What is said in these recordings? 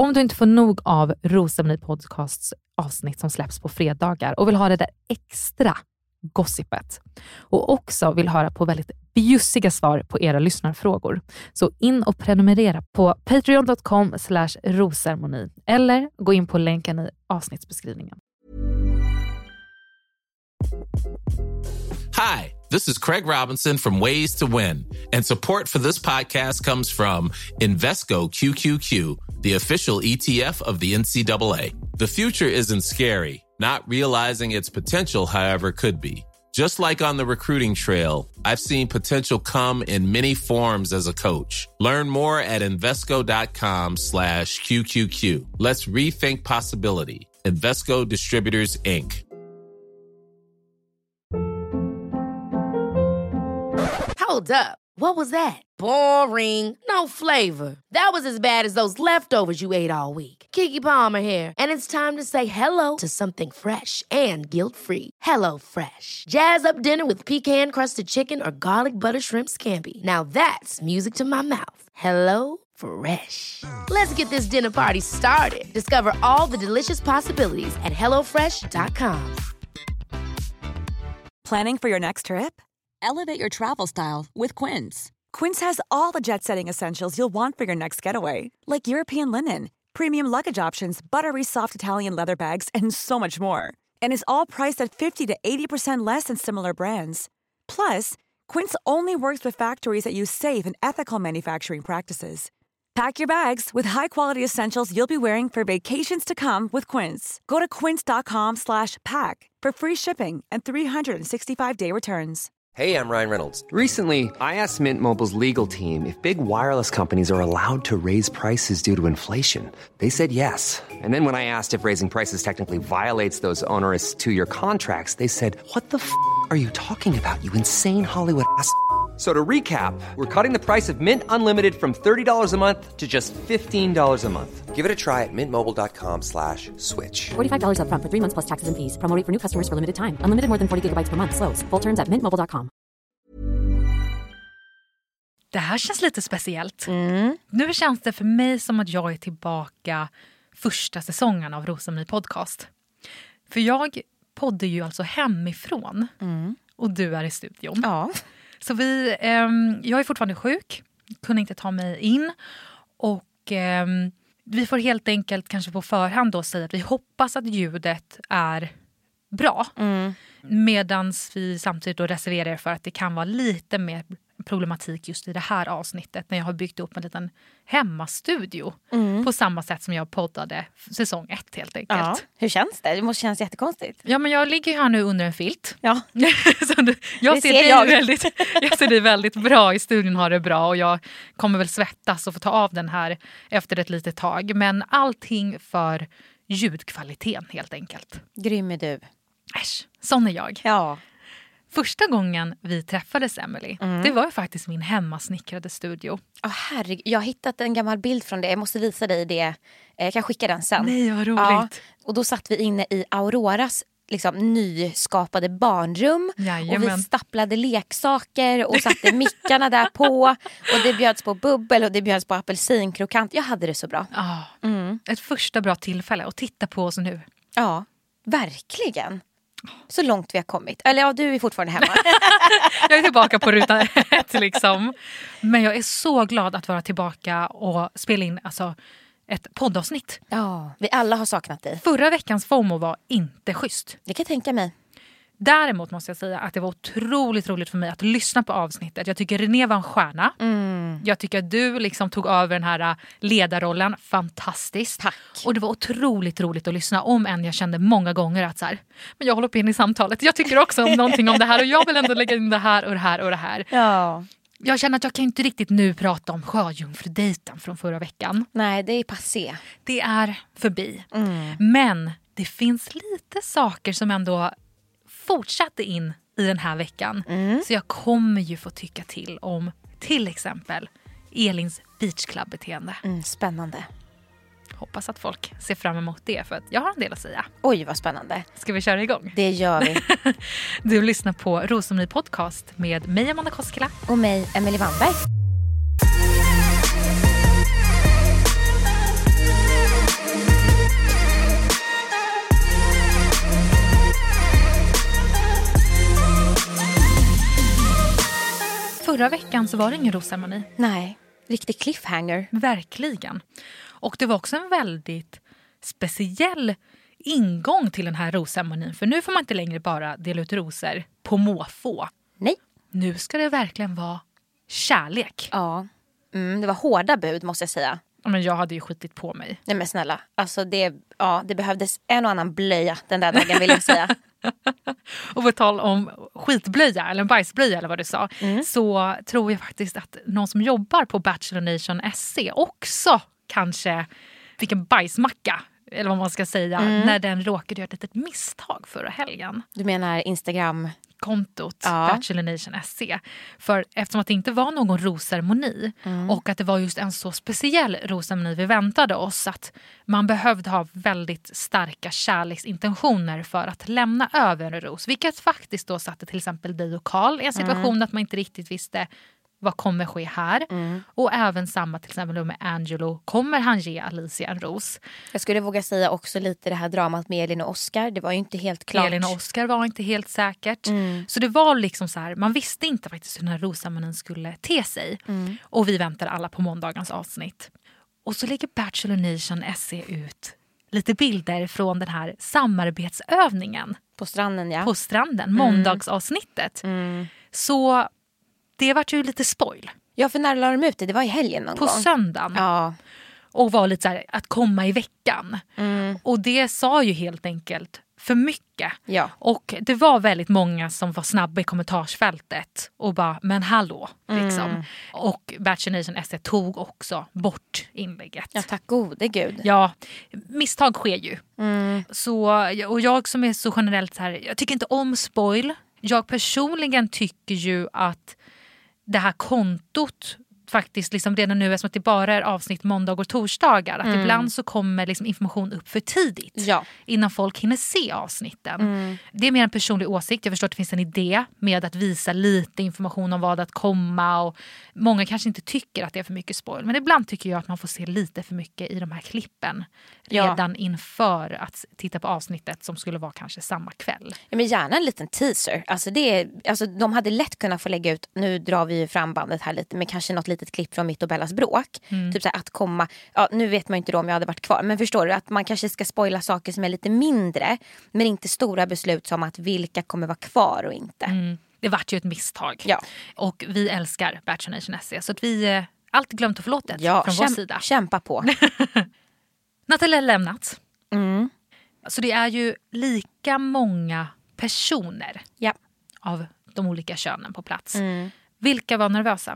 Om du inte får nog av Rosceremoni Podcasts avsnitt som släpps på fredagar och vill ha det där extra gossipet och också vill höra på väldigt bjussiga svar på era lyssnarfrågor, så in och prenumerera på patreon.com/rosceremoni eller gå in på länken i avsnittsbeskrivningen. Hi, this is Craig Robinson from Ways to Win, and support for this podcast comes from Invesco QQQ, the official ETF of the NCAA. The future isn't scary. Not realizing its potential, however, could be. Just like on the recruiting trail, I've seen potential come in many forms as a coach. Learn more at Invesco.com/QQQ. Let's rethink possibility. Invesco Distributors, Inc. Hold up. What was that? Boring. No flavor. That was as bad as those leftovers you ate all week. Keke Palmer here, and it's time to say hello to something fresh and guilt-free. Hello Fresh. Jazz up dinner with pecan-crusted chicken or garlic butter shrimp scampi. Now that's music to my mouth. Hello Fresh. Let's get this dinner party started. Discover all the delicious possibilities at hellofresh.com. Planning for your next trip? Elevate your travel style with Quince. Quince has all the jet-setting essentials you'll want for your next getaway, like European linen, premium luggage options, buttery soft Italian leather bags, and so much more. And is all priced at 50 to 80% less than similar brands. Plus, Quince only works with factories that use safe and ethical manufacturing practices. Pack your bags with high-quality essentials you'll be wearing for vacations to come with Quince. Go to quince.com/pack for free shipping and 365-day returns. Hey, I'm Ryan Reynolds. Recently, I asked Mint Mobile's legal team if big wireless companies are allowed to raise prices due to inflation. They said yes. And then when I asked if raising prices technically violates those onerous two-year contracts, they said, "What the f*** are you talking about, you insane Hollywood ass?" So to recap, we're cutting the price of Mint Unlimited from $30 a month to just $15 a month. Give it a try at mintmobile.com/switch. $45 up front for 3 months plus taxes and fees. Promo rate for new customers for limited time. Unlimited more than 40 gigabytes per month. Slows full terms at mintmobile.com. Det här känns lite speciellt. Nu känns det för mig som att jag är tillbaka första säsongen av Rosceremoni Podcast. För jag poddar ju alltså hemifrån och du är i studion. Ja. Så jag är fortfarande sjuk, kunde inte ta mig in och vi får helt enkelt kanske på förhand då säga att vi hoppas att ljudet är bra. Medans vi samtidigt då reserverar för att det kan vara lite mer problematik just i det här avsnittet när jag har byggt upp en liten hemmastudio på samma sätt som jag poddade säsong 1 helt enkelt. Ja. Hur känns det? Det måste kännas jättekonstigt. Ja, men jag ligger här nu under en filt. Ja. Så jag ser dig väldigt bra i studion, har det bra och jag kommer väl svettas och få ta av den här efter ett litet tag. Men allting för ljudkvaliteten helt enkelt. Grym är du. Äsch, sån är jag. Ja. Första gången vi träffades, Emily, det var ju faktiskt min hemmasnickrade studio. Herregud, jag har hittat en gammal bild från det. Jag måste visa dig det. Jag kan skicka den sen. Nej, vad roligt. Ja, och då satt vi inne i Auroras liksom nyskapade barnrum. Jajamän. Och vi stapplade leksaker och satte mickarna där på. Och det bjöds på bubbel och det bjöds på apelsinkrokant. Jag hade det så bra. Ett första bra tillfälle att titta på oss nu. Ja, verkligen. Så långt vi har kommit. Eller ja, du är fortfarande hemma. Jag är tillbaka på ruta 1 liksom. Men jag är så glad att vara tillbaka och spela in ett poddavsnitt. Ja, vi alla har saknat dig. Förra veckans FOMO var inte schysst. Det kan jag tänka mig. Däremot måste jag säga att det var otroligt roligt för mig att lyssna på avsnittet. Jag tycker René var en stjärna. Jag tycker att du liksom tog över den här ledarrollen. Fantastiskt. Tack. Och det var otroligt roligt att lyssna om än jag kände många gånger att så här, men jag håller på in i samtalet. Jag tycker också om någonting om det här och jag vill ändå lägga in det här och det här och det här. Ja. Jag känner att jag kan inte riktigt nu prata om sjöjungfrudejten från förra veckan. Nej, det är passé. Det är förbi. Men det finns lite saker som ändå fortsatte in i den här veckan. Så jag kommer ju få tycka till exempel Elins beachclub-beteende. Spännande. Hoppas att folk ser fram emot det för att jag har en del att säga. Oj, vad spännande. Ska vi köra igång? Det gör vi. Du lyssnar på Rosceremoni Podcast med mig Amanda Koskela. Och mig, Emily Wannberg. förra veckan så var det ingen rosceremoni. Nej, riktig cliffhanger. Verkligen. Och det var också en väldigt speciell ingång till den här rosceremonin. För nu får man inte längre bara dela ut rosor på måfå. Nej. Nu ska det verkligen vara kärlek. Ja, det var hårda bud måste jag säga. Men jag hade ju skitit på mig. Nej men snälla, alltså det behövdes en och annan blöja den där dagen vill jag säga. Och på tal om skitblöja eller en bajsblöja eller vad du sa, så tror jag faktiskt att någon som jobbar på Bachelor Nation SC också kanske fick en bajsmacka, eller vad man ska säga, när den råkade göra ett litet misstag förra helgen. Du menar Instagram? Kontot Bachelor Nation SC. För eftersom att det inte var någon rosceremoni och att det var just en så speciell rosceremoni vi väntade oss, att man behövde ha väldigt starka kärleksintentioner för att lämna över en ros. Vilket faktiskt då satte till exempel dig och Carl i en situation att man inte riktigt visste vad kommer ske här. Och även samma till exempel med Angelo. Kommer han ge Alicia en ros? Jag skulle våga säga också lite det här dramat med Elin och Oscar. Det var ju inte helt klart. Elin och Oscar var inte helt säkert. Så det var liksom så här, man visste inte faktiskt hur den här rosceremonin skulle te sig. Och vi väntade alla på måndagens avsnitt. Och så lägger Bachelor Nation SC ut lite bilder från den här samarbetsövningen. På stranden, ja. På stranden, måndagsavsnittet. Så det var ju lite spoil. Ja, för när la de ut det? Det var i helgen någon gång. På söndagen. Ja. Och var lite så här, att komma i veckan. Och det sa ju helt enkelt för mycket. Ja. Och det var väldigt många som var snabba i kommentarsfältet. Och bara, men hallå. Liksom. Och Bachelor Nation SC tog också bort inlägget. Ja, tack gode gud. Ja, misstag sker ju. Så, och jag som är så generellt så här, jag tycker inte om spoil. Jag personligen tycker ju att det här kontot faktiskt liksom redan nu, eftersom att det bara är avsnitt måndag och torsdagar, att ibland så kommer liksom information upp för tidigt innan folk hinner se avsnitten. Det är mer en personlig åsikt. Jag förstår att det finns en idé med att visa lite information om vad att komma, och många kanske inte tycker att det är för mycket spoil, men ibland tycker jag att man får se lite för mycket i de här klippen redan inför att titta på avsnittet som skulle vara kanske samma kväll. Ja, men gärna en liten teaser. Alltså de hade lätt kunnat få lägga ut, nu drar vi fram bandet här lite, men kanske något litet klipp från mitt och Bellas bråk. Typ så här, att komma, nu vet man ju inte då om jag hade varit kvar, men förstår du att man kanske ska spoila saker som är lite mindre, men inte stora beslut som att vilka kommer vara kvar och inte. Det vart ju ett misstag. Ja. Och vi älskar Bachelor Nation SC, så att vi allt glömt och förlåtet från vår sida. Kämpa på. Nathalie har lämnat. Så det är ju lika många personer av de olika könen på plats. Vilka var nervösa?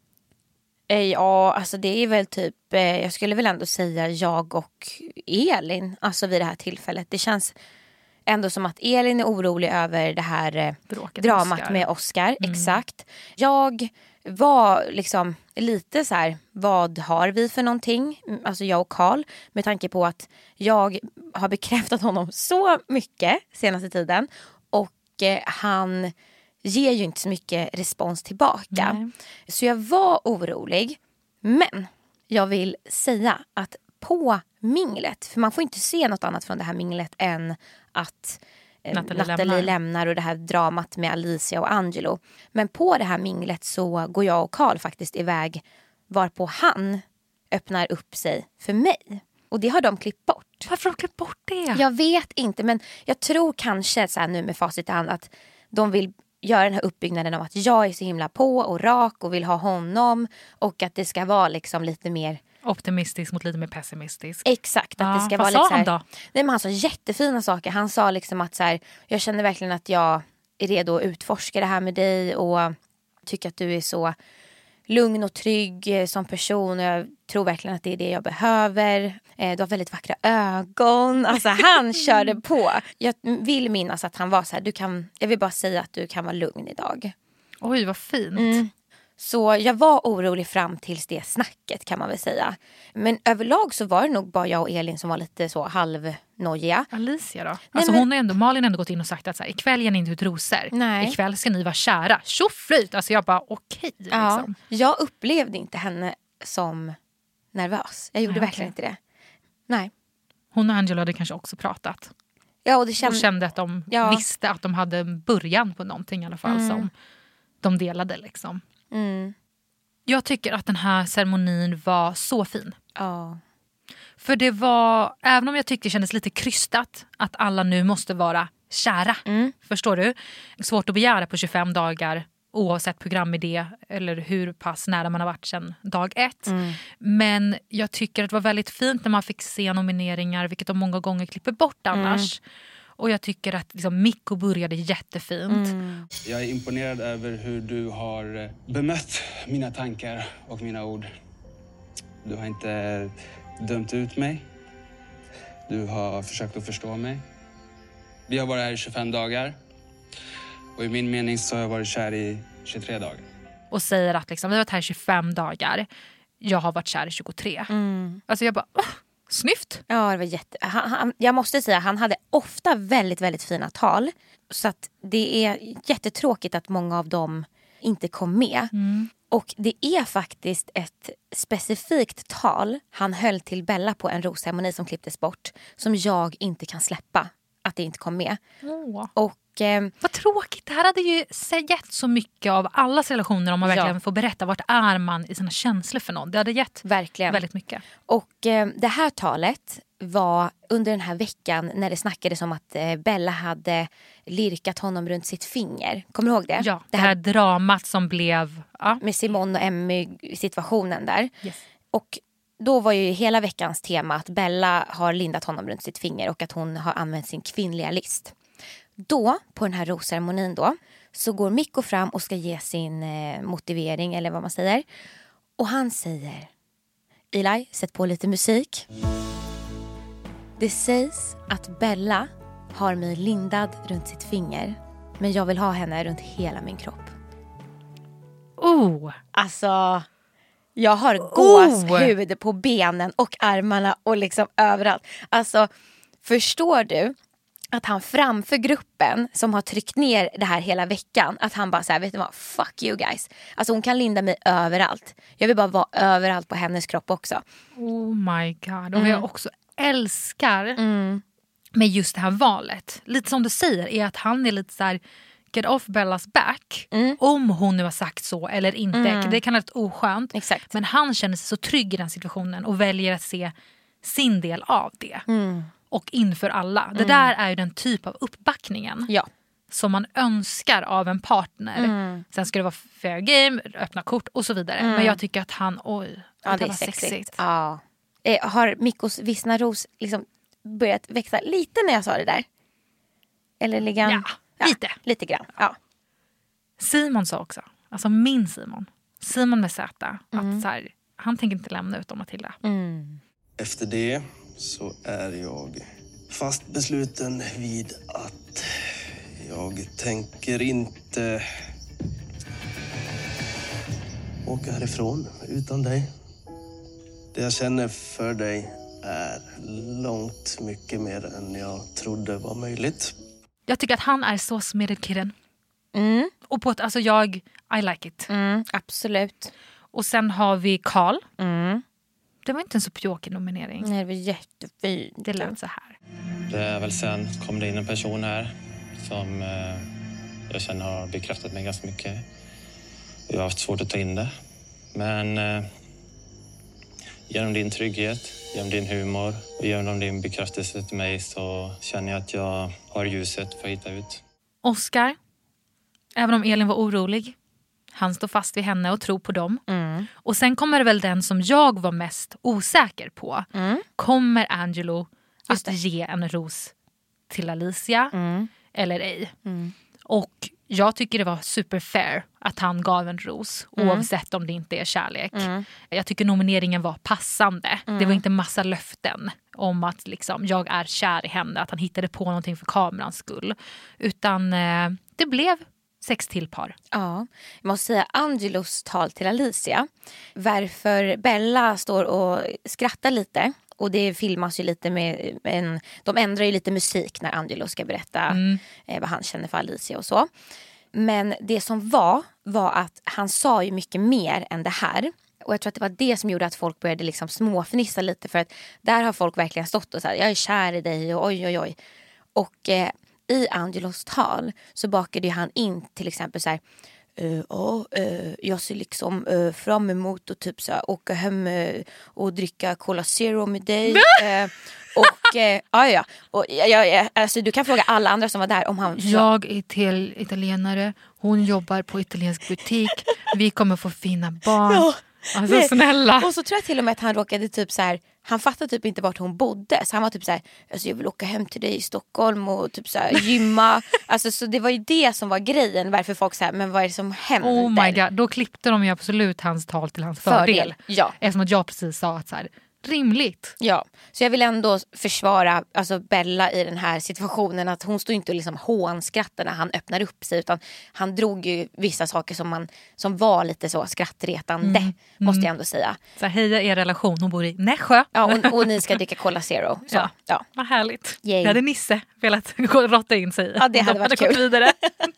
Ja, alltså det är väl typ, jag skulle väl ändå säga jag och Elin, alltså vid det här tillfället. Det känns ändå som att Elin är orolig över det här dramat med Oscar. Exakt. Jag var liksom lite så här, vad har vi för någonting? Alltså jag och Carl, med tanke på att jag har bekräftat honom så mycket senaste tiden. Och han ger ju inte så mycket respons tillbaka. Nej. Så jag var orolig. Men jag vill säga att på minglet, för man får inte se något annat från det här minglet än att Nathalie lämnar och det här dramat med Alicia och Angelo. Men på det här minglet så går jag och Carl faktiskt iväg, varpå han öppnar upp sig för mig. Och det har de klippt bort. Varför har de klippt bort det? Jag vet inte, men jag tror kanske så här nu med facit i hand att de vill göra den här uppbyggnaden om att jag är så himla på och rak och vill ha honom, och att det ska vara liksom lite mer optimistisk mot lite mer pessimistisk. Exakt, att det ska vara lite så här. Vad sa han då? Nej, men han sa jättefina saker. Han sa liksom att så här, jag känner verkligen att jag är redo att utforska det här med dig och tycker att du är så lugn och trygg som person, och jag tror verkligen att det är det jag behöver. Du har väldigt vackra ögon. Alltså han körde på. Jag vill minnas att han var så här, jag vill bara säga att du kan vara lugn idag. Oj, vad fint. Så jag var orolig fram tills det snacket, kan man väl säga. Men överlag så var det nog bara jag och Elin som var lite så halvnojiga. Alicia då? Alltså Malin har ändå gått in och sagt att så här, ikväll ger ni inte ut rosor. Nej. Ikväll ska ni vara kära. Tjoflöjt! Alltså jag bara okej. Ja, liksom. Jag upplevde inte henne som nervös. Jag gjorde verkligen inte det. Nej. Hon och Angelo hade kanske också pratat. Ja, och kände att de visste att de hade början på någonting i alla fall som de delade liksom. Jag tycker att den här ceremonin var så fin. Ja. För det var, även om jag tyckte det kändes lite krystat att alla nu måste vara kära. Förstår du? Svårt att begära på 25 dagar oavsett programidé eller hur pass nära man har varit sedan dag 1. Men jag tycker att det var väldigt fint när man fick se nomineringar, vilket de många gånger klipper bort annars. Och jag tycker att liksom, Mikko började jättefint. Jag är imponerad över hur du har bemött mina tankar och mina ord. Du har inte dömt ut mig. Du har försökt att förstå mig. Vi har varit här i 25 dagar. Och i min mening så har jag varit kär i 23 dagar. Och säger att liksom, vi har varit här i 25 dagar. Jag har varit kär i 23. Alltså jag bara, snyft. Ja, det var jag måste säga, han hade ofta väldigt, väldigt fina tal. Så att det är jättetråkigt att många av dem inte kom med. Och det är faktiskt ett specifikt tal han höll till Bella på en rosceremoni som klipptes bort. Som jag inte kan släppa att det inte kom med. Och vad tråkigt. Det här hade ju gett så mycket av allas relationer om man verkligen får berätta vart är man i sina känslor för någon. Det hade gett väldigt mycket. Och det här talet var under den här veckan när det snackades om att Bella hade lirkat honom runt sitt finger. Kommer du ihåg det? Ja, det här dramat som blev... Ja. Med Simon och Emmy situationen där. Yes. Och då var ju hela veckans tema att Bella har lindat honom runt sitt finger och att hon har använt sin kvinnliga list. Då, på den här rosceremonin då, så går Mikko fram och ska ge sin motivering eller vad man säger. Och han säger: Eli, sätt på lite musik. Det sägs att Bella har mig lindad runt sitt finger, men jag vill ha henne runt hela min kropp. Alltså, jag har gåshud på benen och armarna och liksom överallt. Alltså, förstår du att han framför gruppen som har tryckt ner det här hela veckan, att han bara så här, vet du vad, fuck you guys. Alltså hon kan linda mig överallt. Jag vill bara vara överallt på hennes kropp också. Oh my god. Och jag också älskar med just det här valet. Lite som du säger är att han är lite så här, get off Bellas back. Om hon nu har sagt så eller inte. Det kan vara lite oskönt. Exakt. Men han känner sig så trygg i den situationen och väljer att se sin del av det. Och inför alla. Det där är ju den typ av uppbackningen som man önskar av en partner. Sen ska det vara fair game, öppna kort och så vidare. Men jag tycker att han, det var sexigt. Ja. Har Mikkos vissna ros liksom börjat växa lite när jag sa det där? Eller ligger han... Ja, lite grann. Ja. Simon sa också, alltså min Simon med Z, att så här, han tänker inte lämna ut om Matilda. Efter det så är jag fast besluten vid att jag tänker inte åka härifrån utan dig. Det jag känner för dig är långt mycket mer än jag trodde var möjligt. Jag tycker att han är så smeded kidden. Och på ett, alltså I like it. Absolut. Och sen har vi Carl. Det var inte en så pjåkig nominering. Nej, det var jättefint. Det lät så här. Det är väl sen kom det in en person här som jag känner har bekräftat mig ganska mycket. Jag har haft svårt att ta in det. Men genom din trygghet, genom din humor och genom din bekräftelse till mig så känner jag att jag har ljuset för att hitta ut. Oscar, även om Elin var orolig, han står fast vid henne och tror på dem. Och sen kommer det väl den som jag var mest osäker på. Kommer Angelo att ge en ros till Alicia eller ej? Och jag tycker det var super fair att han gav en ros oavsett om det inte är kärlek. Jag tycker nomineringen var passande. Det var inte massa löften om att liksom, jag är kär i henne, att han hittade på någonting för kamerans skull. Utan det blev 6 till par. Ja, jag måste säga Angelos tal till Alicia. Varför Bella står och skrattar lite. Och det filmas ju lite med de ändrar ju lite musik när Angelo ska berätta vad han känner för Alicia och så. Men det som var att han sa ju mycket mer än det här. Och jag tror att det var det som gjorde att folk började liksom småfnissa lite. För att där har folk verkligen stått och sagt, jag är kär i dig och oj. Och i Angelos tal så bakade ju han in till exempel så här, jag ser liksom fram emot att typ så här, åka hem och dricka Cola Zero med dig. Och alltså, du kan fråga alla andra som var där om han... Jag är till italienare, hon jobbar på italiensk butik, vi kommer få fina barn. Alltså snälla. Och så tror jag till och med att han råkade typ så här, han fattade typ inte vart hon bodde. Så han var typ så här, alltså jag vill åka hem till dig i Stockholm och typ så här gymma. Alltså så det var ju det som var grejen, varför folk så här, men vad är det som händer? Oh my god, då klippte de ju absolut hans tal till hans fördel. Ja. Eftersom att jag precis sa att så här, rimligt. Ja, så jag vill ändå försvara alltså Bella i den här situationen, att hon står inte och liksom hånskrattar när han öppnar upp sig, utan han drog ju vissa saker som var lite så skrattretande, måste jag ändå säga. Så heja er relation, hon bor i Nässjö. Ja, och ni ska dricka Cola Zero. Så, ja. Vad härligt. Yay. Det hade Nisse velat rotta in sig i. Ja, det hade varit kul. Vidare.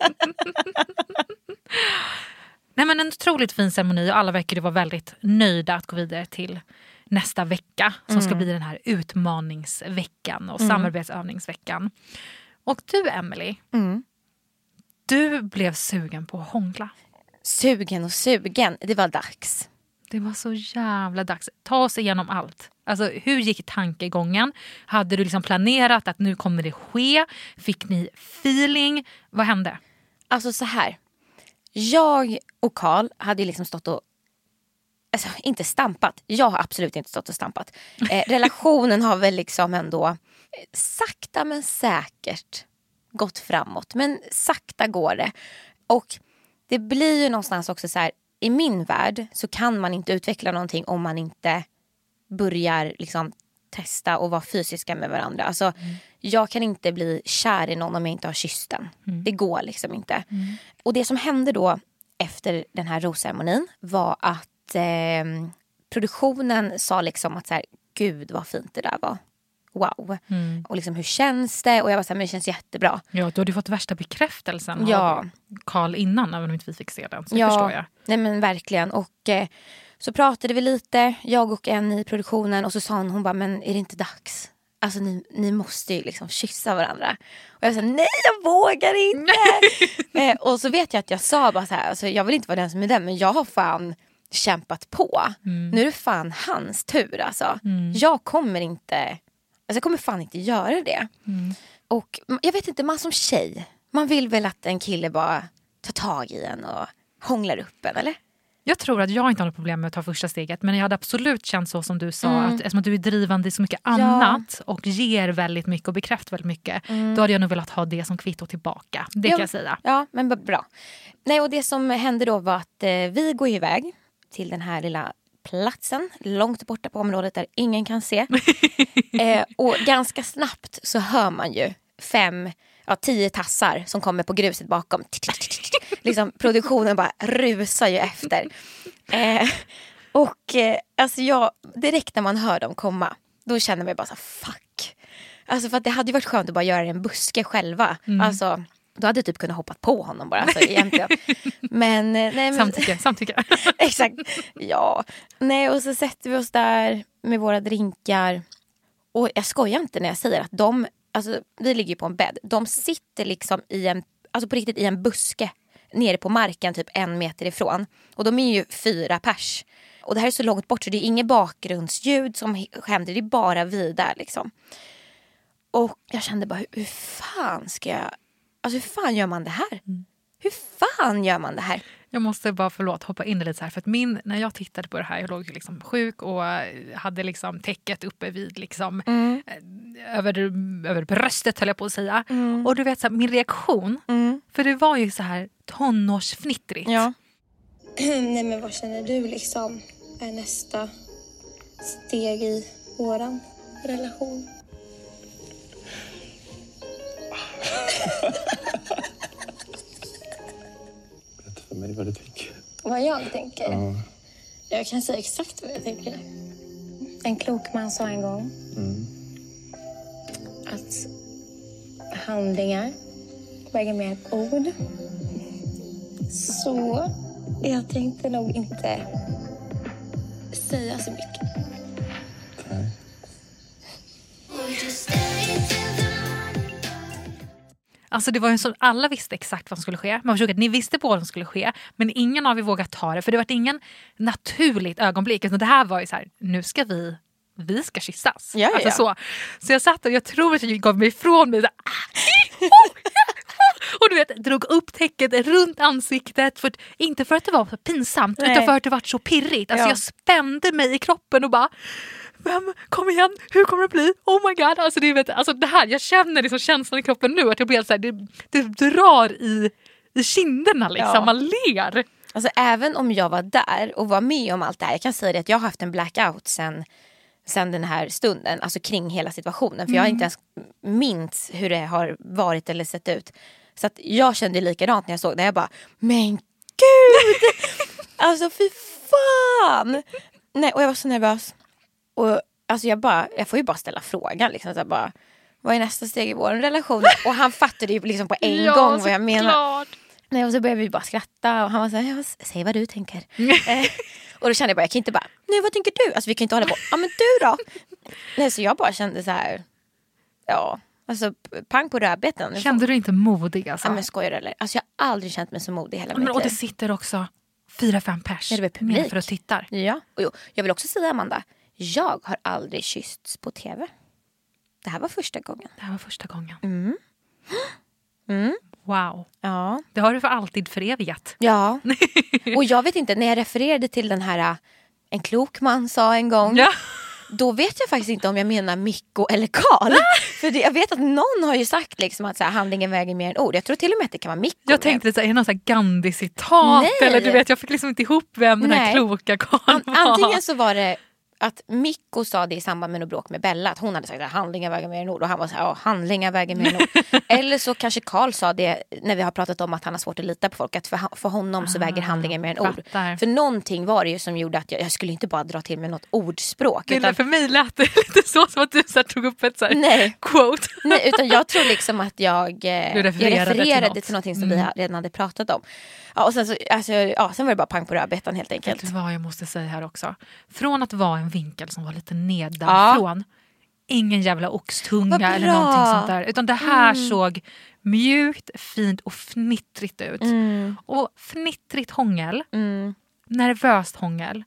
Nej, men en otroligt fin ceremoni och alla verkar vara väldigt nöjda att gå vidare till nästa vecka som ska bli den här utmaningsveckan och samarbetsövningsveckan. Och du, Emily, du blev sugen på att hångla. Sugen, det var dags. Det var så jävla dags. Ta oss igenom allt. Alltså, hur gick tankegången? Hade du liksom planerat att nu kommer det ske? Fick ni feeling? Vad hände? Alltså så här. Jag och Carl hade liksom stått och alltså, inte stampat. Jag har absolut inte stått och stampat. Relationen har väl liksom ändå sakta men säkert gått framåt. Men sakta går det. Och det blir ju någonstans också så här, i min värld så kan man inte utveckla någonting om man inte börjar liksom testa och vara fysiska med varandra. Alltså, jag kan inte bli kär i någon om jag inte har kysst den. Det går liksom inte. Och det som hände då efter den här rosceremonin var att produktionen sa liksom att så här, gud vad fint det där var. Wow. Och liksom hur känns det? Och jag var så här, men det känns jättebra. Ja, du hade fått värsta bekräftelsen av Carl innan, även om inte vi fick se den. Så det förstår jag. Nej men verkligen. Och så pratade vi lite, jag och en i produktionen, och så sa hon bara, men är det inte dags? Alltså ni måste ju liksom kyssa varandra. Och jag sa, nej jag vågar inte. Och så vet jag att jag sa bara så här, alltså, jag vill inte vara den som är den, men jag har fan kämpat på. Nu är det fan hans tur alltså. Jag kommer fan inte göra det. Och jag vet inte, man som tjej, man vill väl att en kille bara tar tag i en och hånglar upp en, eller? Jag tror att jag inte har något problem med att ta första steget, men jag hade absolut känt så som du sa, att eftersom du är drivande i så mycket annat och ger väldigt mycket och bekräftar väldigt mycket, då hade jag nog velat ha det som kvitto tillbaka. Det kan jag säga. Ja, men bra. Nej, och det som hände då var att vi går iväg till den här lilla platsen, långt borta på området där ingen kan se. Och ganska snabbt så hör man ju 10 tassar som kommer på gruset bakom. Liksom produktionen bara rusar ju efter. Alltså direkt när man hör dem komma, då känner man bara så fuck. Alltså för att det hade ju varit skönt att bara göra en buske själva. Alltså då hade jag typ kunnat hoppa på honom bara, alltså, egentligen. Men Samtycke. Exakt. Ja. Nej, och så sätter vi oss där med våra drinkar. Och jag skojar inte när jag säger att vi ligger på en bädd. De sitter liksom på riktigt i en buske nere på marken typ 1 meter ifrån. Och de är ju 4 pers. Och det här är så långt bort så det är inget bakgrundsljud som händer. Det är bara vi där liksom. Och jag kände bara, hur fan gör man det här? Hur fan gör man det här? Jag måste bara hoppa in lite så här. För att när jag tittade på det här, jag låg liksom sjuk och hade liksom täcket uppe vid liksom över bröstet, höll jag på att säga. Och du vet så här, min reaktion, för det var ju så här tonårsfnittrigt. Ja. Nej, men vad känner du liksom är nästa steg i våran relation? Berätta för mig vad du tänker. Vad jag tänker? Ja. Jag kan säga exakt vad jag tänker. En klok man sa en gång att handlingar väger mer än ord. Så jag tänkte nog inte säga så mycket. Alltså det var ju så, alla visste exakt vad som skulle ske. Man förstod att ni visste på vad som skulle ske. Men ingen av er vågade ta det. För det var ingen naturligt ögonblick. Utan det här var ju så här, nu ska vi ska kyssas. Ja. Så jag satt och jag tror att jag gav mig ifrån mig. Och du vet, drog upp täcket runt ansiktet. Inte för att det var så pinsamt. Utan för att det var så pirrigt. Alltså jag spände mig i kroppen och bara... kom igen, hur kommer det bli? Oh my god, alltså det här, jag känner liksom känslan i kroppen nu att jag blir så här, det drar i kinderna liksom, man ler. Alltså även om jag var där och var med om allt det här, jag kan säga det att jag har haft en blackout sen den här stunden, alltså kring hela situationen, för jag har inte ens minns hur det har varit eller sett ut. Så att jag kände likadant när jag såg det, jag bara, men gud! Alltså fy fan! Nej, och jag var så nervös. Och alltså jag får ju bara ställa frågan liksom, så bara, vad är nästa steg i vår relation? Och han fattade ju liksom på en gång vad jag menar. Nej, och så började vi bara skratta och han var så här, säg vad du tänker. Och då kände jag bara, jag kan inte bara, nej vad tänker du? Alltså vi kan inte hålla på, ja men du då? Nej, så jag bara kände så här, alltså pang på rödbetan. Kände du inte modig alltså? Ja men skojar eller? Alltså jag har aldrig känt mig så modig hela mitt liv. Och det sitter också 4-5 pers med för att titta. Ja, och jag vill också säga Amanda, jag har aldrig kyssts på tv. Det här var första gången. Wow. Ja. Det har du för alltid förevigat. Ja. Och jag vet inte, när jag refererade till den här, en klok man sa en gång. Ja. Då vet jag faktiskt inte om jag menar Mikko eller Karl. För jag vet att någon har ju sagt liksom att så här, handlingen väger mer än ord. Jag tror till och med att det kan vara Mikko. Jag tänkte att är det någon sån här Gandhi-citat? Eller du vet, jag fick liksom inte ihop vem den här kloka Karl var. Antingen så var det att Mikko sa det i samband med något bråk med Bella, att hon hade sagt att handlingar väger mer än ord, och han var så här, handlingar väger mer än ord. Eller så kanske Karl sa det när vi har pratat om att han har svårt att lita på folk, att för honom så väger handlingar mer än ord. För någonting var det ju som gjorde att jag skulle inte bara dra till med något ordspråk. Utan, för mig lät det lite så som att du så tog upp ett så här quote. Nej, utan jag tror liksom att jag refererade till någonting som vi redan hade pratat om. Ja, och sen var det bara pang på rödbetan helt enkelt. Vet du vad jag måste säga här också? Från att vara en vinkel som var lite nedanfrån, ingen jävla oxtunga eller någonting sånt där, utan det här såg mjukt, fint och fnittrigt ut. Och fnittrigt hångel, nervöst hångel,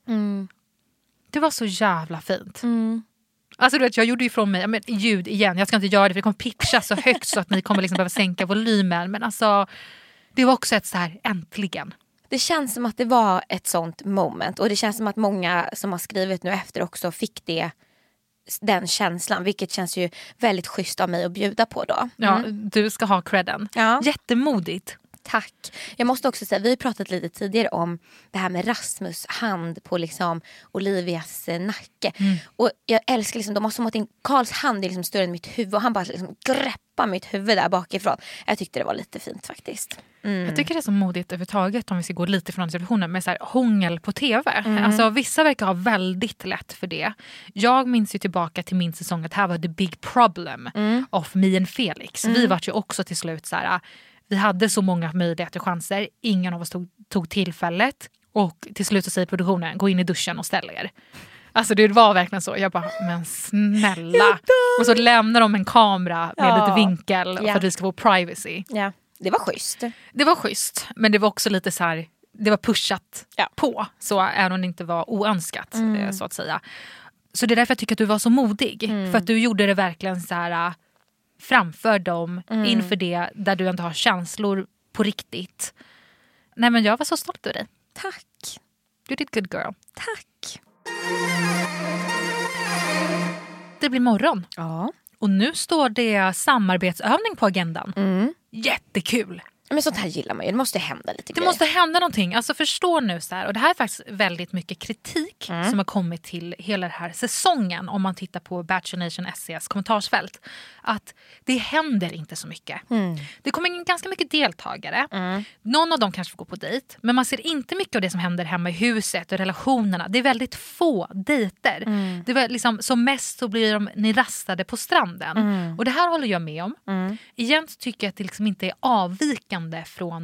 det var så jävla fint. Alltså du vet, jag gjorde ifrån mig ljud igen, jag ska inte göra det för det kommer pitcha så högt så att ni kommer liksom behöva sänka volymen, men alltså det var också ett så här, äntligen. Det känns som att det var ett sånt moment. Och det känns som att många som har skrivit nu efter också fick den känslan. Vilket känns ju väldigt schysst av mig att bjuda på då. Ja, du ska ha credden. Ja. Jättemodigt. Tack. Jag måste också säga, vi har pratat lite tidigare om det här med Rasmus hand på liksom Olivias nacke. Och jag älskar liksom, de har som att Karls hand är liksom större än mitt huvud. Och han bara liksom greppar mitt huvud där bakifrån. Jag tyckte det var lite fint faktiskt. Jag tycker det är så modigt överhuvudtaget, om vi ska gå lite från situationen, med så här, hångel på tv. Alltså vissa verkar ha väldigt lätt för det. Jag minns ju tillbaka till min säsong att här var the big problem of me and Felix. Vi var ju också till slut så här, vi hade så många möjligheter och chanser, ingen av oss tog tillfället, och till slut så säger produktionen, gå in i duschen och ställ er. Alltså det var verkligen så. Jag bara, men snälla. Och så lämnar de en kamera med lite vinkel för att vi ska få privacy. Ja. Det var schysst. Det var schysst, men det var också lite så här, det var pushat på, så även om det inte var oönskat så att säga. Så det är därför jag tycker att du var så modig, för att du gjorde det verkligen så här framför dem, inför det där du ändå har känslor på riktigt. Nej, men jag var så stolt över dig. Tack. You did good girl. Tack. Det blir morgon. Ja. Och nu står det samarbetsövning på agendan. Jättekul. Men sånt här gillar man ju. Det måste hända lite. Det måste hända någonting. Alltså förstå nu så här. Och det här är faktiskt väldigt mycket kritik som har kommit till hela den här säsongen. Om man tittar på Bachelor Nation SCs kommentarsfält. Att det händer inte så mycket. Det kommer in ganska mycket deltagare. Någon av dem kanske får gå på dejt. Men man ser inte mycket av det som händer hemma i huset och relationerna. Det är väldigt få dejter. Det var liksom, som mest så blir ni rastade på stranden. Och det här håller jag med om. Egentligen tycker jag att det liksom inte är avvikande från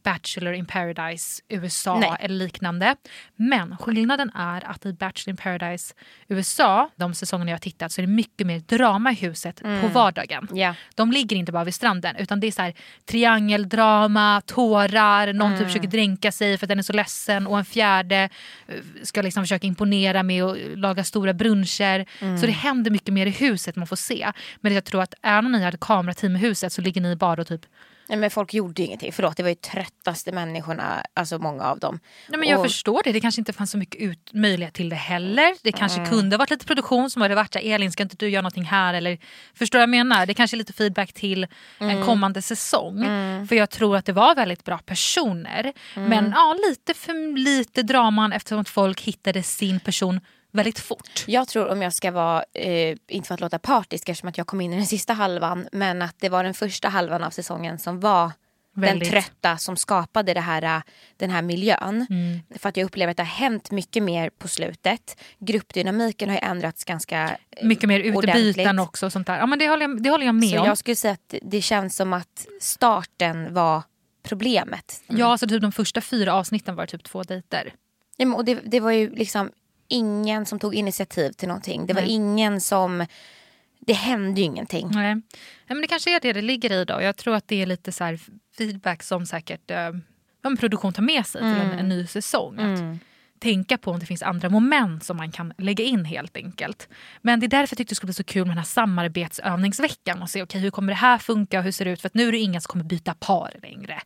Bachelor in Paradise USA eller liknande. Men skillnaden är att i Bachelor in Paradise USA, de säsongerna jag har tittat, så är det mycket mer drama i huset på vardagen. Yeah. De ligger inte bara vid stranden, utan det är så här triangeldrama, tårar, någon typ försöker dränka sig för att den är så ledsen, och en fjärde ska liksom försöka imponera med att laga stora bruncher. Så det händer mycket mer i huset man får se. Men jag tror att även om ni hade kamerateam i huset så ligger ni bara och typ... Nej, men folk gjorde ju ingenting. Förlåt, det var ju tröttaste människorna, alltså många av dem. Nej, men jag förstår det. Det kanske inte fanns så mycket möjlighet till det heller. Det kanske kunde varit lite produktion som hade varit där. Elin, ska inte du göra någonting här? Eller, förstår jag menar? Det kanske är lite feedback till en kommande säsong. För jag tror att det var väldigt bra personer. Men ja, lite för lite draman eftersom att folk hittade sin person väldigt fort. Jag tror, om jag ska vara, inte för att låta partisk eftersom att jag kom in i den sista halvan, men att det var den första halvan av säsongen som var väldigt den trötta, som skapade den här miljön. För att jag upplever att det har hänt mycket mer på slutet. Gruppdynamiken har ju ändrats ganska mycket mer utebyten också och sånt där. Ja, men det håller jag med så om. Jag skulle säga att det känns som att starten var problemet. Ja, så typ de första 4 avsnitten var typ 2 dejter. Ja, men, och det var ju liksom ingen som tog initiativ till någonting. Det var ingen som... Det hände ju ingenting. Nej, men det kanske är det ligger i då. Jag tror att det är lite så här feedback som säkert en produktion tar med sig till en ny säsong. Att tänka på om det finns andra moment som man kan lägga in helt enkelt. Men det är därför jag tyckte det skulle bli så kul med den här samarbetsövningsveckan och se okej, hur kommer det här funka och hur ser det ut? För att nu är det ingen som kommer byta par längre.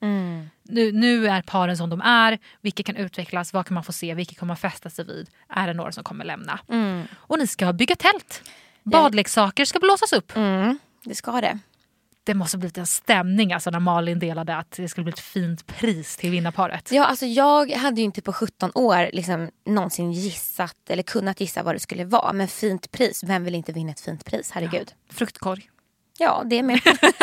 Nu är paren som de är, vilka kan utvecklas, vad kan man få se, vilka kommer man fästa sig vid, är det några som kommer lämna. Och ni ska bygga tält. Badleksaker ska blåsas upp. Det ska det. Det måste ha blivit en stämning alltså när Malin delade att det skulle bli ett fint pris till vinnarparet. Ja, alltså jag hade ju inte på 17 år liksom någonsin gissat eller kunnat gissa vad det skulle vara. Men fint pris, vem vill inte vinna ett fint pris? Herregud. Ja. Fruktkorg. Ja, det är med.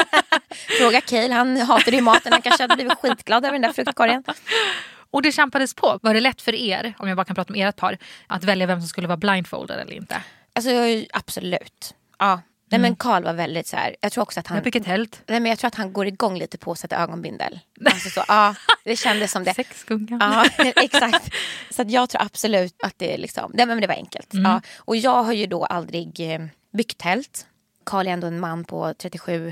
Fråga Cale, han hatade ju maten. Han kanske hade blivit skitglad över den där fruktkorgen. Och det kämpades på. Var det lätt för er, om jag bara kan prata om ert par, att välja vem som skulle vara blindfolded eller inte? Alltså absolut. Ja. Nej, men Carl var väldigt så här. Jag tror också att han... Jag fick ett helt. Nej, men jag tror att han går igång lite på att sätta ögonbindel. Alltså så, det kändes som det. Sexgungan. Ja, exakt. Så att jag tror absolut att det liksom... Nej, men det var enkelt. Ja. Och jag har ju då aldrig byggt tält. Carl är ändå en man på 37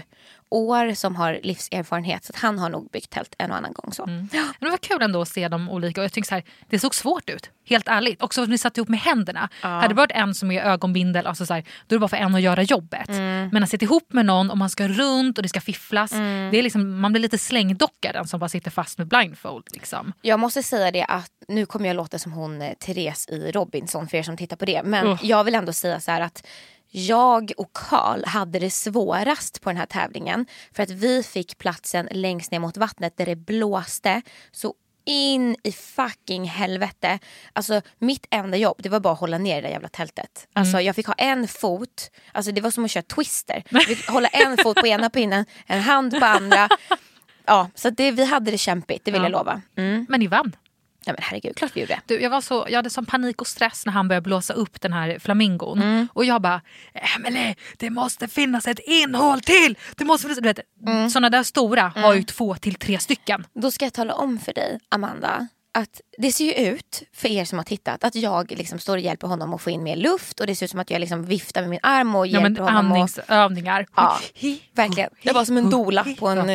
år som har livserfarenhet, så att han har nog byggt tält en och annan gång så. Men det var kul ändå att se dem olika, och jag tycker så här, det såg svårt ut, helt ärligt. Också att ni satt ihop med händerna. Hade det varit en som är ögonbindel, alltså så här, då är det bara för en att göra jobbet. Men att sitta ihop med någon och man ska runt och det ska fifflas, det är liksom, man blir lite slängdockad, den som bara sitter fast med blindfold liksom. Jag måste säga det att nu kommer jag låta som hon Therese i Robinson för er som tittar på det, men jag vill ändå säga så här att jag och Carl hade det svårast på den här tävlingen för att vi fick platsen längst ner mot vattnet där det blåste så in i fucking helvete. Alltså mitt enda jobb, det var bara att hålla ner det där jävla tältet. Alltså jag fick ha en fot, alltså det var som att köra twister. Jag fick hålla en fot på ena pinnen, en hand på andra. Ja, så vi hade det kämpigt, det vill jag lova. Men ni vann. Ja, men herregud, klart vi gjorde det. Jag hade sån panik och stress när han började blåsa upp den här flamingon. Och jag bara, Emelie, det måste finnas ett innehåll till. Det måste finnas, du vet, såna där stora har ju 2 till 3 stycken. Då ska jag tala om för dig, Amanda, att det ser ju ut, för er som har tittat, att jag liksom står och hjälper honom att få in mer luft. Och det ser ut som att jag liksom viftar med min arm och hjälper honom. Andningsövningar. Ja, verkligen. Det var som en doula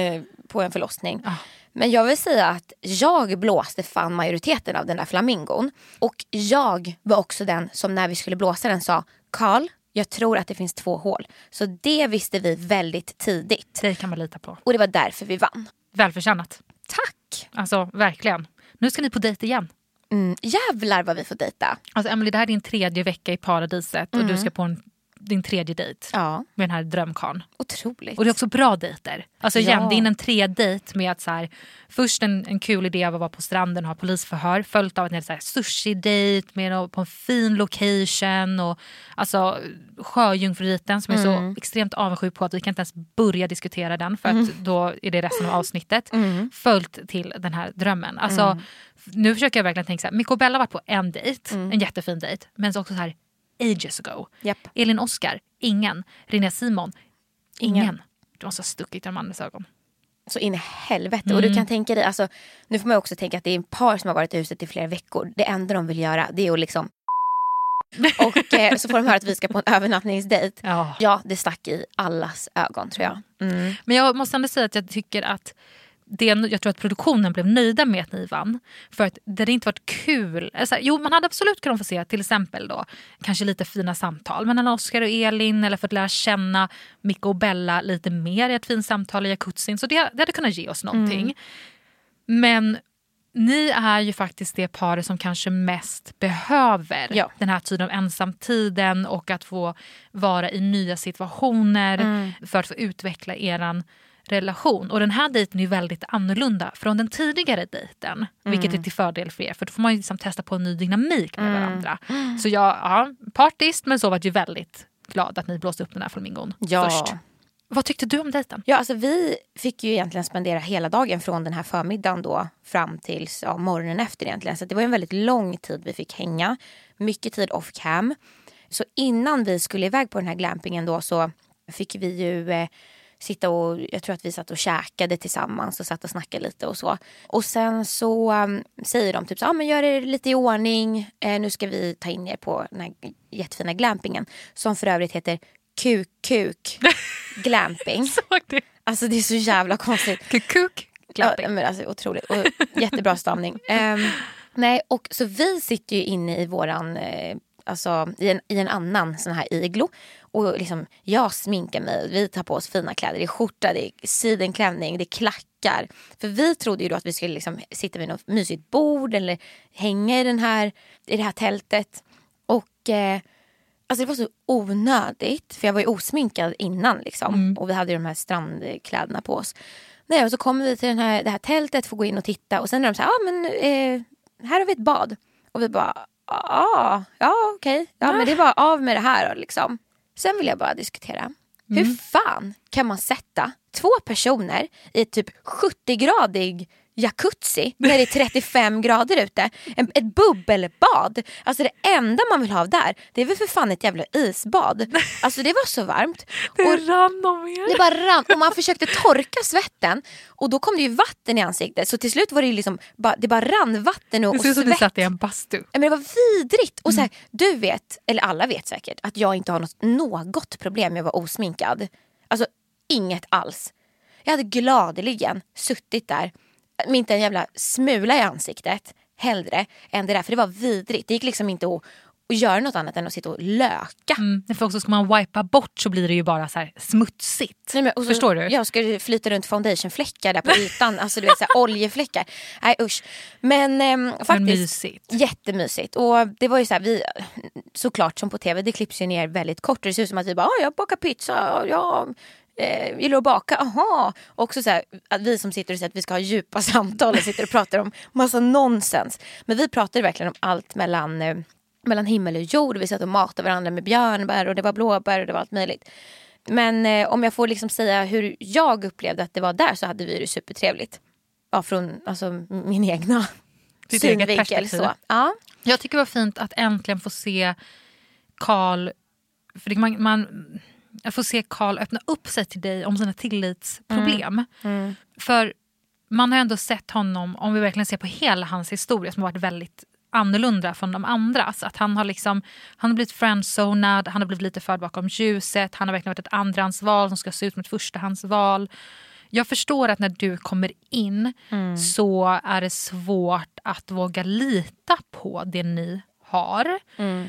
på en förlossning. Men jag vill säga att jag blåste fan majoriteten av den där flamingon. Och jag var också den som när vi skulle blåsa den sa, Carl, jag tror att det finns 2 hål. Så det visste vi väldigt tidigt. Det kan man lita på. Och det var därför vi vann. Välförtjänat. Tack. Alltså verkligen. Nu ska ni på dejt igen. Jävlar vad vi får dejta. Alltså Emelie, det här är din 3:e vecka i paradiset. Och du ska på din 3:e dejt med den här drömkarn. Otroligt. Och det är också bra dejter. Alltså igen, det är en 3-dejt med att så här, först en kul idé av att vara på stranden och ha polisförhör, följt av en så här sushi-dejt med på en fin location och alltså sjöjungfrudejten som är så extremt avundsjuk på att vi kan inte ens börja diskutera den för att då är det resten av avsnittet följt till den här drömmen. Alltså nu försöker jag verkligen tänka så här, Mikko och Bella har varit på en dejt, en jättefin dejt, men så också så här ages ago. Yep. Elin Oscar, ingen. René Simon, ingen. Du måste ha stuckit i de andras ögon. Så in i helvete. Och du kan tänka dig, alltså, nu får man också tänka att det är en par som har varit i huset i flera veckor. Det enda de vill göra, det är att liksom... Och så får de höra att vi ska på en övernattningsdejt. Ja, det stack i allas ögon, tror jag. Men jag måste ändå säga att jag tycker att jag tror att produktionen blev nöjda med att ni vann. För att det hade inte varit kul. Alltså, jo, man hade absolut kunnat få se till exempel då kanske lite fina samtal mellan Oscar och Elin, eller för att lära känna Micke och Bella lite mer i ett fint samtal i jacuzzin. Så det hade kunnat ge oss någonting. Men ni är ju faktiskt det paret som kanske mest behöver den här tiden av ensamtiden och att få vara i nya situationer för att få utveckla eran relation. Och den här dejten är ju väldigt annorlunda från den tidigare dejten, vilket är till fördel för er, för då får man ju liksom testa på en ny dynamik med varandra. Så partist, men så var ju väldigt glad att ni blåste upp den här flamingon först. Vad tyckte du om dejten? Ja, alltså vi fick ju egentligen spendera hela dagen från den här förmiddagen då fram till morgonen efter egentligen. Så det var en väldigt lång tid vi fick hänga. Mycket tid off cam. Så innan vi skulle iväg på den här glampingen då så fick vi ju sitta och, jag tror att vi satt och käkade tillsammans och satt och snackade lite och så. Och sen så säger de typ så, men gör det lite i ordning. Nu ska vi ta in er på den här jättefina glampingen som för övrigt heter Kuk glamping. Alltså det är så jävla konstigt. Kuk glamping. Ja, men alltså otroligt. Och jättebra stavning. Nej, och så vi sitter ju inne i våran alltså i en annan sån här iglo. Och liksom jag sminkar mig, vi tar på oss fina kläder, det är skjorta, det är sidenklänning, det är klackar. För vi trodde ju då att vi skulle liksom sitta vid något mysigt bord eller hänga i det här tältet. Och alltså det var så onödigt, för jag var ju osminkad innan liksom. Och vi hade ju de här strandkläderna på oss. Nej, och så kommer vi till det här tältet, får gå in och titta. Och sen är de så här, här har vi ett bad. Och vi bara, okej. Ja, men det är bara av med det här liksom. Sen vill jag bara diskutera. Hur fan kan man sätta 2 personer i ett typ 70-gradig jacuzzi när det är 35 grader ute? Ett bubbelbad. Alltså det enda man vill ha där, det är väl för fan ett jävla isbad. Alltså det var så varmt. Det rann om er. Det bara rann. Och man försökte torka svetten. Och då kom det ju vatten i ansiktet. Så till slut var det ju liksom, det bara rann vatten och svett. Det ser ut som du satt i en bastu. Men det var vidrigt. Och så här, du vet, eller alla vet säkert, att jag inte har något problem med att vara osminkad. Alltså inget alls. Jag hade gladeligen suttit där med inte en jävla smula i ansiktet hellre än det där, för det var vidrigt. Det gick liksom inte att göra något annat än att sitta och löka. För också ska man wipa bort så blir det ju bara så här smutsigt. Nej, men, förstår du? Jag ska flyta runt foundationfläckar där på ytan. Alltså du vet, så här, oljefläckar. Nej usch. Men faktiskt mysigt. Jättemysigt. Och det var ju så här, vi, såklart som på tv, det klipps ju ner väldigt kort. Det ser ut som att vi bara, jag bakar pizza, gillar att baka, aha. Också så här, att vi som sitter och säger att vi ska ha djupa samtal och sitter och pratar om massa nonsens. Men vi pratade verkligen om allt mellan himmel och jord. Vi satt och matade varandra med björnbär och det var blåbär och det var allt möjligt. Men om jag får liksom säga hur jag upplevde att det var där, så hade vi det supertrevligt. Ja, från alltså, min egna synvinkel. Så. Ja. Jag tycker det var fint att äntligen få se Carl, för jag får se Carl öppna upp sig till dig om sina tillitsproblem. För man har ändå sett honom, om vi verkligen ser på hela hans historia, som har varit väldigt annorlunda från de andras. Att han har blivit friendzonad, han har blivit lite förd bakom ljuset, han har verkligen varit ett andrahandsval som ska se ut som ett förstahandsval. Jag förstår att när du kommer in så är det svårt att våga lita på det ni har.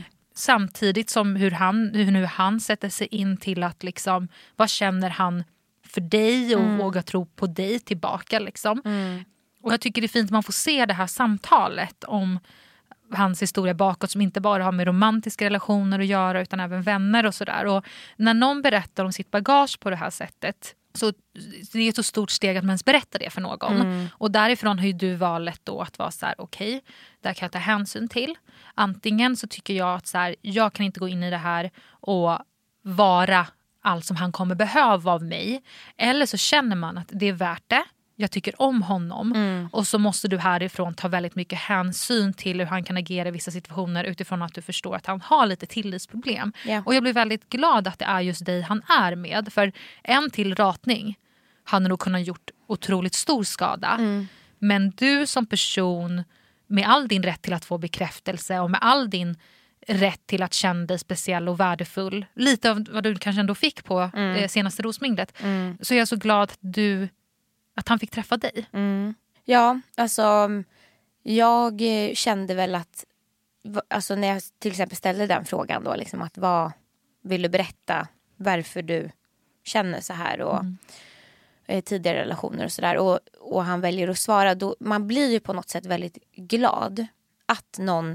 Samtidigt som hur han sätter sig in till att liksom, vad känner han för dig och våga tro på dig tillbaka liksom. Och jag tycker det är fint att man får se det här samtalet om hans historia bakåt, som inte bara har med romantiska relationer att göra utan även vänner och sådär. Och när någon berättar om sitt bagage på det här sättet, så det är ett så stort steg att man ens berättar det för någon. Och därifrån har ju du valet då att vara så här: okej, där kan jag ta hänsyn till. Antingen så tycker jag att så här, jag kan inte gå in i det här och vara allt som han kommer behöva av mig. Eller så känner man att det är värt det. Jag tycker om honom. Och så måste du härifrån ta väldigt mycket hänsyn till hur han kan agera i vissa situationer utifrån att du förstår att han har lite tillitsproblem. Och jag blir väldigt glad att det är just dig han är med. För en till ratning hade nog kunnat gjort otroligt stor skada. Men du som person, med all din rätt till att få bekräftelse och med all din rätt till att känna dig speciell och värdefull, lite av vad du kanske ändå fick på senaste rosminglet, så är jag så glad att han fick träffa dig. Ja, alltså jag kände väl att, alltså när jag till exempel ställde den frågan då, liksom att vad vill du berätta varför du känner så här och tidigare relationer och sådär, och han väljer att svara, då man blir ju på något sätt väldigt glad att någon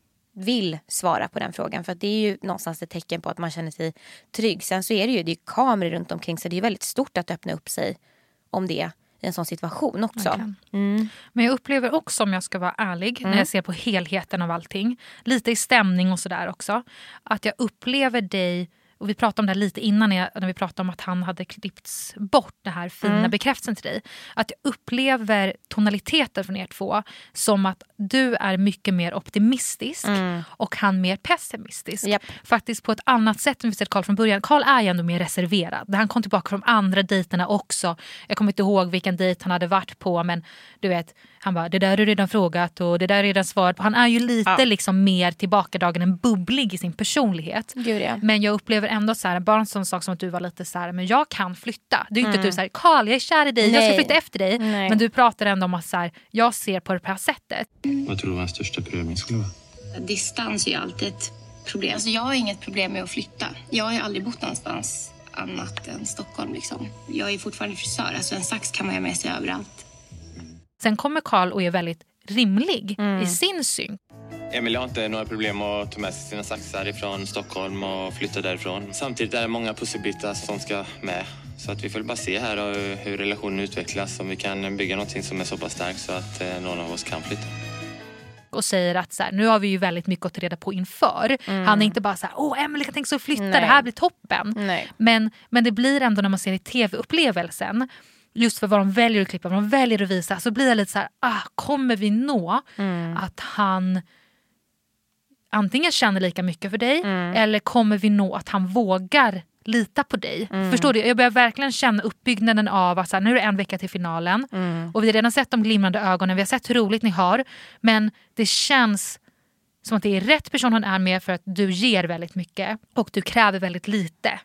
vill svara på den frågan, för att det är ju någonstans ett tecken på att man känner sig trygg. Sen så är det är kameror runt omkring, så det är väldigt stort att öppna upp sig om det i en sån situation också. Men jag upplever också, om jag ska vara ärlig, när jag ser på helheten av allting, lite i stämning och sådär också, att jag upplever dig, och vi pratade om det lite innan när vi pratade om att han hade klippts bort, det här fina bekräftelsen till dig, att jag upplever tonaliteter från er två som att du är mycket mer optimistisk och han mer pessimistisk. Faktiskt på ett annat sätt än vi sett Carl från början. Carl är ju ändå mer reserverad. Han kom tillbaka från andra dejterna också. Jag kommer inte ihåg vilken dejt han hade varit på, men du vet, han bara, det där är redan frågat och det där är redan svarat på. Han är ju lite liksom mer tillbakadragen, en bubblig i sin personlighet. Men jag upplever ändå så här, bara en sån sak som att du var lite så här, men jag kan flytta. Det är inte att du säger, Carl, jag är kär i dig, jag ska flytta efter dig. Men du pratar ändå om att så här, jag ser på det här sättet. Vad tror du var den största prövning skulle vara? Distans är ju alltid ett problem. Alltså jag har inget problem med att flytta. Jag har ju aldrig bott någonstans annat än Stockholm liksom. Jag är fortfarande frisör, alltså en sax kan man ha med sig överallt. Sen kommer Carl och är väldigt rimlig i sin syn. Emil har inte några problem att ta med sig sina saxar ifrån Stockholm och flytta därifrån. Samtidigt är det många pusselbitar som ska med. Så att vi får bara se här hur relationen utvecklas. Om vi kan bygga någonting som är så pass starkt så att någon av oss kan flytta. Och säger att så här, nu har vi ju väldigt mycket att reda på inför. Han är inte bara så här, Emily kan tänka sig att flytta, det här blir toppen. Men det blir ändå, när man ser i tv-upplevelsen, just för vad de väljer att klippa, vad de väljer att visa, så blir det lite så här, kommer vi nå att han antingen känner lika mycket för dig, eller kommer vi nå att han vågar lita på dig? Förstår du? Jag börjar verkligen känna uppbyggnaden av att så här, nu är det en vecka till finalen och vi har redan sett de glimrande ögonen, vi har sett hur roligt ni har, men det känns som att det är rätt person han är med, för att du ger väldigt mycket och du kräver väldigt lite.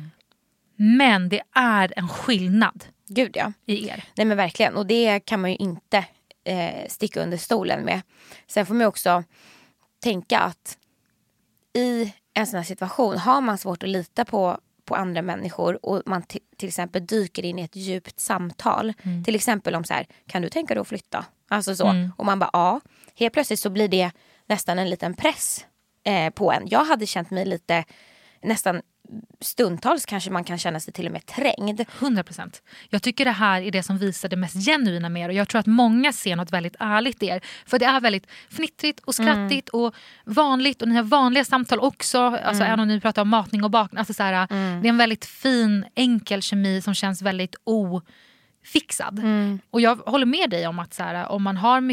Men det är en skillnad. Gud ja. I er. Nej men verkligen, och det kan man ju inte sticka under stolen med. Sen får man också tänka att i en sån här situation har man svårt att lita på andra människor, och man till exempel dyker in i ett djupt samtal. Till exempel om så här, kan du tänka dig att flytta? Alltså så. Och man bara, ja. Helt plötsligt så blir det nästan en liten press på en. Jag hade känt mig lite, nästan stundtals kanske man kan känna sig till och med trängd. 100%. Jag tycker det här är det som visar det mest genuina med er, och jag tror att många ser något väldigt ärligt i er, för det är väldigt fnittrigt och skrattigt och vanligt, och ni har vanliga samtal också, alltså även om ni pratar om matning och bakning, alltså så här, det är en väldigt fin, enkel kemi som känns väldigt ofixad. Och jag håller med dig om att så här, om man har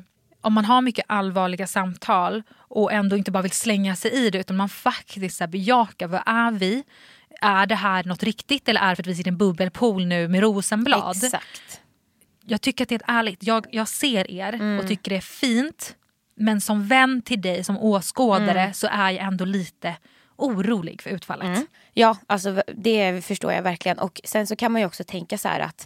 mycket allvarliga samtal och ändå inte bara vill slänga sig i det, utan man faktiskt så här bejakar, vad är vi? Är det här något riktigt, eller är det för att vi sitter i en bubbelpool nu med rosenblad? Exakt. Jag tycker att det är ärligt. Jag ser er och tycker det är fint, men som vän till dig, som åskådare, så är jag ändå lite orolig för utfallet. Ja, alltså det förstår jag verkligen. Och sen så kan man ju också tänka så här att,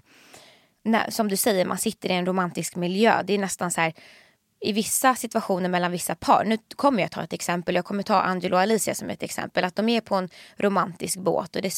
som du säger, man sitter i en romantisk miljö. Det är nästan så här, i vissa situationer mellan vissa par. Nu kommer jag ta ett exempel. Jag kommer ta Angelo och Alicia som ett exempel. Att de är på en romantisk båt och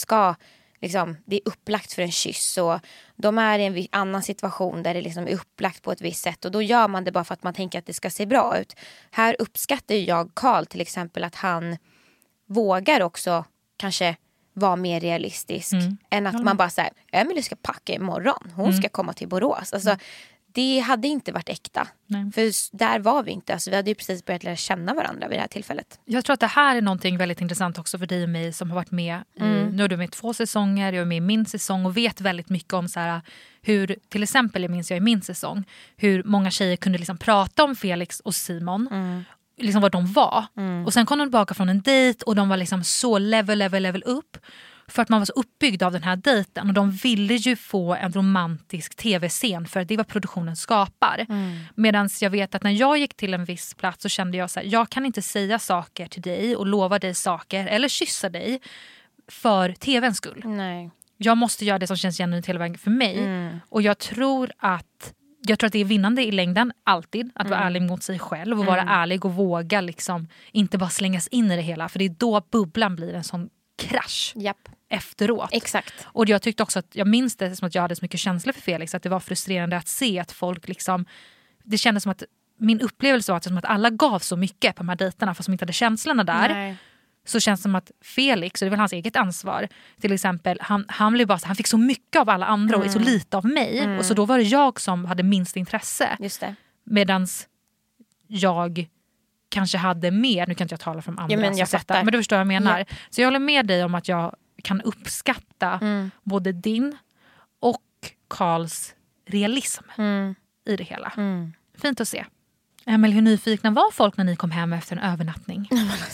det är upplagt för en kyss. Och de är i en annan situation där det liksom är upplagt på ett visst sätt. Och då gör man det bara för att man tänker att det ska se bra ut. Här uppskattar jag Carl till exempel, att han vågar också kanske vara mer realistisk. Än att man bara säger, Emily ska packa imorgon. Hon ska komma till Borås. Alltså, det hade inte varit äkta. Nej. För där var vi inte. Alltså, vi hade ju precis börjat lära känna varandra vid det här tillfället. Jag tror att det här är någonting väldigt intressant också för dig och mig som har varit med nu är du med i 2 säsonger, jag är med i min säsong och vet väldigt mycket om så här, hur, till exempel jag minns jag i min säsong, hur många tjejer kunde liksom prata om Felix och Simon, liksom vad de var. Och sen kom de tillbaka från en dejt och de var liksom så level upp. För att man var så uppbyggd av den här dejten. Och de ville ju få en romantisk tv-scen. För det är vad produktionen skapar. Medan jag vet att när jag gick till en viss plats så kände jag så här, jag kan inte säga saker till dig och lova dig saker. Eller kyssa dig för tvns skull. Nej. Jag måste göra det som känns genuint hela vägen för mig. Och jag tror att det är vinnande i längden alltid. Att vara ärlig mot sig själv. Och vara ärlig och våga liksom inte bara slängas in i det hela. För det är då bubblan blir en sån krasch. Japp. Efteråt. Exakt. Och jag tyckte också att jag minns det som att jag hade så mycket känslor för Felix. Att det var frustrerande att se att folk liksom... Det kändes som att min upplevelse var att, som att alla gav så mycket på de här dejterna fast som inte hade känslorna där. Nej. Så känns det som att Felix, och det är väl hans eget ansvar, till exempel, han blev bara så, han fick så mycket av alla andra och så lite av mig. Och så då var det jag som hade minst intresse. Just det. Medans jag kanske hade mer, nu kan inte jag tala från andra. Men jag fattar. Men du förstår vad jag menar. Ja. Så jag håller med dig om att jag kan uppskatta både din och Karls realism i det hela. Fint att se. Emil, hur nyfikna var folk när ni kom hem efter en övernattning?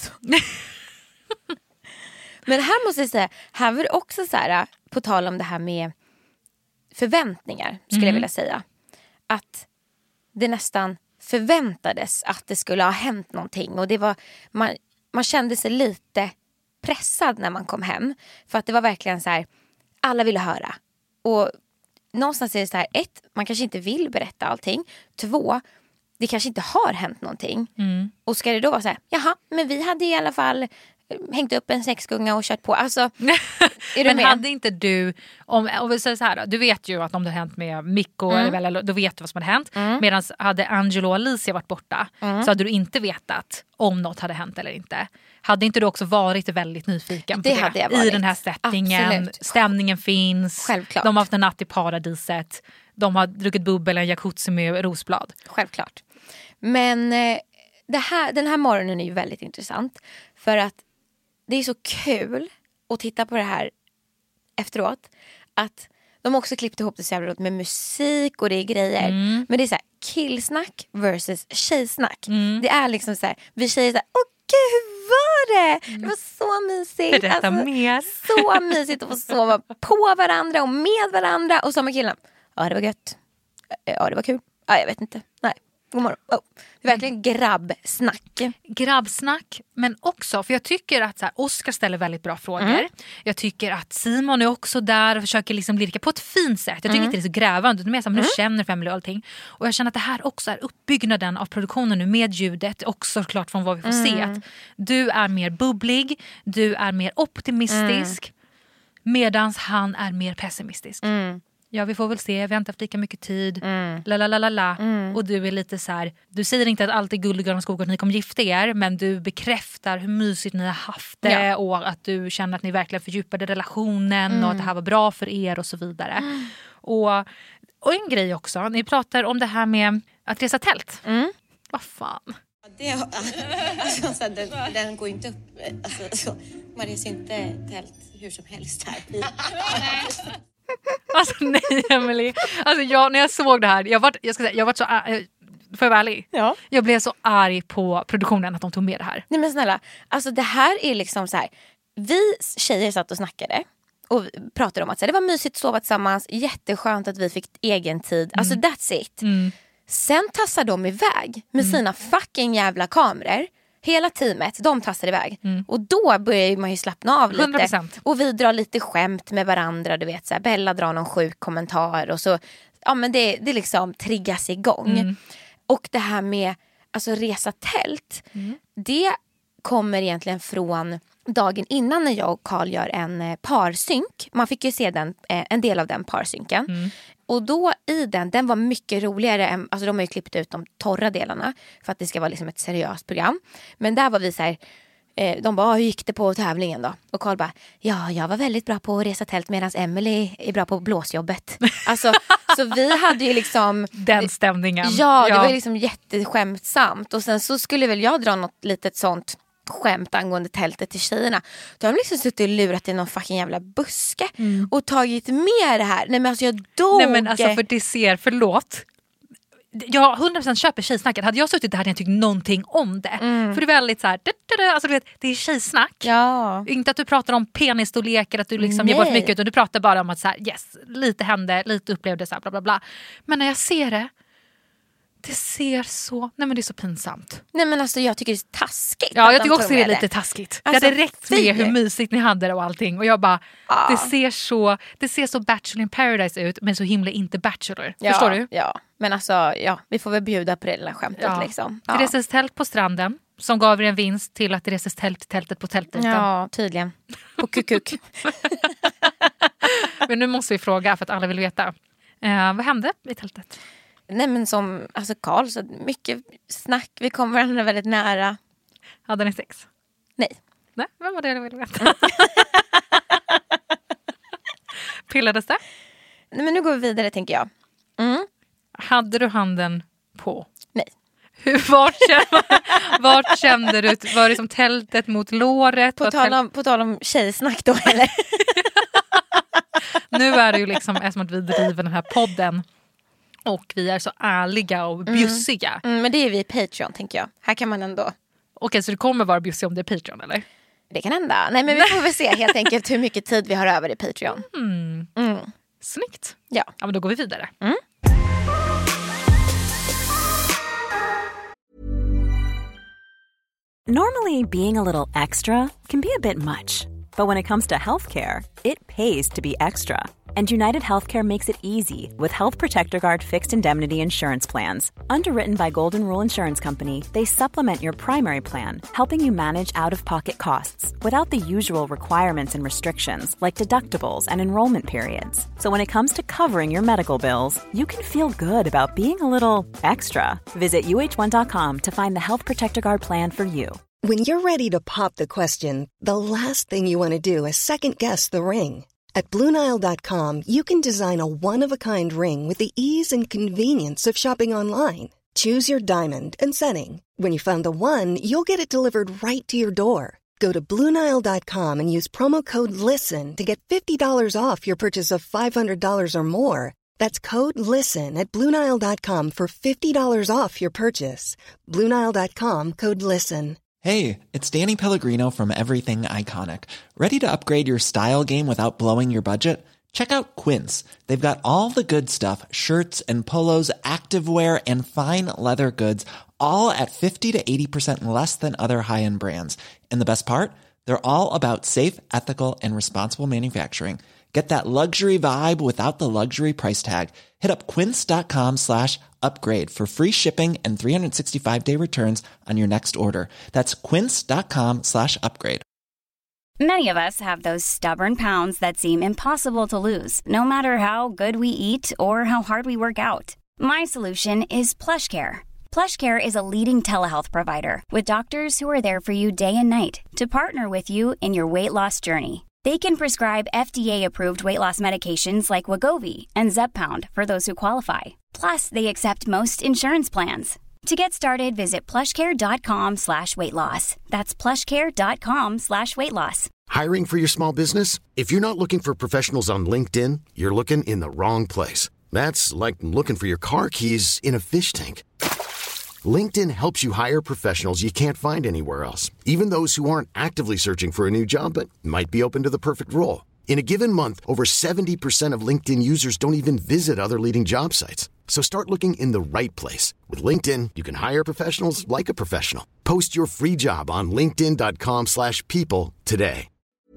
Men här måste jag säga, här var det också så här, på tal om det här med förväntningar, skulle jag vilja säga. Att det nästan förväntades att det skulle ha hänt någonting. Och det var, man kände sig lite pressad när man kom hem. För att det var verkligen så här, alla ville höra. Och någonstans är det så här, 1, man kanske inte vill berätta allting. 2, det kanske inte har hänt någonting. Och ska det då vara så här, jaha, men vi hade i alla fall hängt upp en sexgunga och kört på. Alltså, är du men med? hade inte du, om vi säger så här, du vet ju att om det har hänt med Mikko eller då vet du vad som hade hänt. Medan hade Angelo och Alicia varit borta så hade du inte vetat om något hade hänt eller inte. Hade inte du också varit väldigt nyfiken på det? Hade jag varit. I den här settingen. Absolut. Stämningen finns. Självklart. De har haft en natt i paradiset. De har druckit bubbel, en jacuzzi med rosblad. Självklart. Men den här morgonen är ju väldigt intressant. För att det är så kul att titta på det här efteråt. Att de också klippt ihop det så jävla med musik och det är grejer. Men det är så här, killsnack versus tjejsnack. Det är liksom så här, vi tjejer så här, åh gud, hur var det? Det var så mysigt. Berätta mer. Så mysigt att få sova på varandra och med varandra. Och så med killarna, ja det var gött. Ja det var kul. Ja jag vet inte, nej. God morgon. Oh. Det är verkligen grabbsnack. Grabbsnack, men också, för jag tycker att så här, Oscar ställer väldigt bra frågor. Jag tycker att Simon är också där och försöker liksom lirka på ett fint sätt. Jag tycker inte det är så grävande, utan mer som du känner Family och allting. Och jag känner att det här också är uppbyggnaden av produktionen nu med ljudet, också klart från vad vi får se. Att du är mer bubblig, du är mer optimistisk, medans han är mer pessimistisk. Ja, vi får väl se, vi har inte haft lika mycket tid. Och du är lite så här, du säger inte att allt är guld och gröna skogar och ni kommer gifta er, men du bekräftar hur mysigt ni har haft det och att du känner att ni verkligen fördjupade relationen och att det här var bra för er och så vidare. Och en grej också, ni pratar om det här med att resa tält. Vad fan? Alltså, den går inte upp. Alltså, man reser inte tält hur som helst här. Alltså nej Emily. Alltså när jag såg det här, jag var så arg. Får jag vara ärlig? Ja. Jag blev så arg på produktionen att de tog med det här. Nej men snälla, alltså det här är liksom så här. Vi tjejer satt och snackade och pratade om att så här, det var mysigt att sova tillsammans, jätteskönt att vi fick egen tid. Alltså that's it. Sen tassar de iväg med sina fucking jävla kameror. Hela teamet, de tassar iväg. Och då börjar man ju slappna av lite. 100%. Och vi drar lite skämt med varandra. Du vet, så här, Bella drar någon sjuk kommentar. Och så, ja men det liksom triggas igång. Och det här med alltså, resa tält. Det kommer egentligen från dagen innan när jag och Karl gör en parsynk. Man fick ju se en del av den parsynken. Och då i den var mycket roligare än, alltså de har ju klippt ut de torra delarna för att det ska vara liksom ett seriöst program. Men där var vi så här, de bara, hur gick det på tävlingen då? Och Karl bara, ja jag var väldigt bra på att resa tält medan Emily är bra på blåsjobbet. Alltså, så vi hade ju liksom den stämningen. Ja, det var ju liksom jätteskämtsamt. Och sen så skulle väl jag dra något litet sånt skämt angående tältet till tjejerna. Då har de liksom suttit och lurat i någon fucking jävla buske och tagit med det här. Nej men alltså jag dog. Nej men alltså för det ser, förlåt. jag 100% köper tjejsnacket. Hade jag suttit där hade jag tyckt någonting om det. För det är väldigt så här, alltså, du vet, det är tjejsnack. Ja. Inte att du pratar om penisstorlekar, att du liksom ger bort mycket, utan du pratar bara om att så här, yes, lite hände, lite upplevde, så här, bla bla bla. Men när jag ser det ser så, nej men det är så pinsamt. Nej men alltså jag tycker det är taskigt. Ja, jag tycker också det är lite taskigt. Alltså, det hade räckt med hur mysigt ni hade det och allting. Och jag bara, det ser så Bachelor in Paradise ut, men så himla inte Bachelor. Förstår du? Ja, men alltså vi får väl bjuda på det lilla skämtet liksom. Det reses tält på stranden som gav er en vinst till att det reses tältet på tältdejten. Ja, tydligen. På kukuk. Men nu måste vi fråga för att alla vill veta. Vad hände i tältet? Nej men som Carl, så mycket snack. Vi kom varandra väldigt nära. Hade ni sex? Nej. Nej, vad var det jag ville veta? Pillades det? Nej men nu går vi vidare tänker jag. Hade du handen på? Nej. Vart kände du? Var det som tältet mot låret? På tal om tjejsnack då eller? Nu är det ju liksom som att vi driver den här podden. Och vi är så ärliga och bjussiga. Men det är vi i Patreon tänker jag. Här kan man ändå... Okej, så det kommer vara bjussig om det är Patreon eller? Det kan hända. Nej men vi får väl se helt enkelt hur mycket tid vi har över i Patreon. Snyggt. Ja, men då går vi vidare. Normally, being a little extra can be a bit much. But when it comes to healthcare, it pays to be extra. And United Healthcare makes it easy with Health Protector Guard fixed indemnity insurance plans. Underwritten by Golden Rule Insurance Company, they supplement your primary plan, helping you manage out-of-pocket costs without the usual requirements and restrictions like deductibles and enrollment periods. So when it comes to covering your medical bills, you can feel good about being a little extra. Visit uh1.com to find the Health Protector Guard plan for you. When you're ready to pop the question, the last thing you want to do is second-guess the ring. At BlueNile.com, you can design a one-of-a-kind ring with the ease and convenience of shopping online. Choose your diamond and setting. When you find the one, you'll get it delivered right to your door. Go to BlueNile.com and use promo code LISTEN to get $50 off your purchase of $500 or more. That's code LISTEN at BlueNile.com for $50 off your purchase. BlueNile.com, code LISTEN. Hey, it's Danny Pellegrino from Everything Iconic. Ready to upgrade your style game without blowing your budget? Check out Quince. They've got all the good stuff, shirts and polos, activewear, and fine leather goods, all at 50 to 80% less than other high-end brands. And the best part? They're all about safe, ethical, and responsible manufacturing. Get that luxury vibe without the luxury price tag. Hit up quince.com/upgrade for free shipping and 365-day returns on your next order. That's quince.com/upgrade. Many of us have those stubborn pounds that seem impossible to lose, no matter how good we eat or how hard we work out. My solution is PlushCare. PlushCare is a leading telehealth provider with doctors who are there for you day and night to partner with you in your weight loss journey. They can prescribe FDA-approved weight loss medications like Wegovy and Zepbound for those who qualify. Plus, they accept most insurance plans. To get started, visit plushcare.com/weightloss. That's plushcare.com/weightloss. Hiring for your small business? If you're not looking for professionals on LinkedIn, you're looking in the wrong place. That's like looking for your car keys in a fish tank. LinkedIn helps you hire professionals you can't find anywhere else, even those who aren't actively searching for a new job but might be open to the perfect role. In a given month, over 70% of LinkedIn users don't even visit other leading job sites. So start looking in the right place. With LinkedIn, you can hire professionals like a professional. Post your free job on linkedin.com/people today.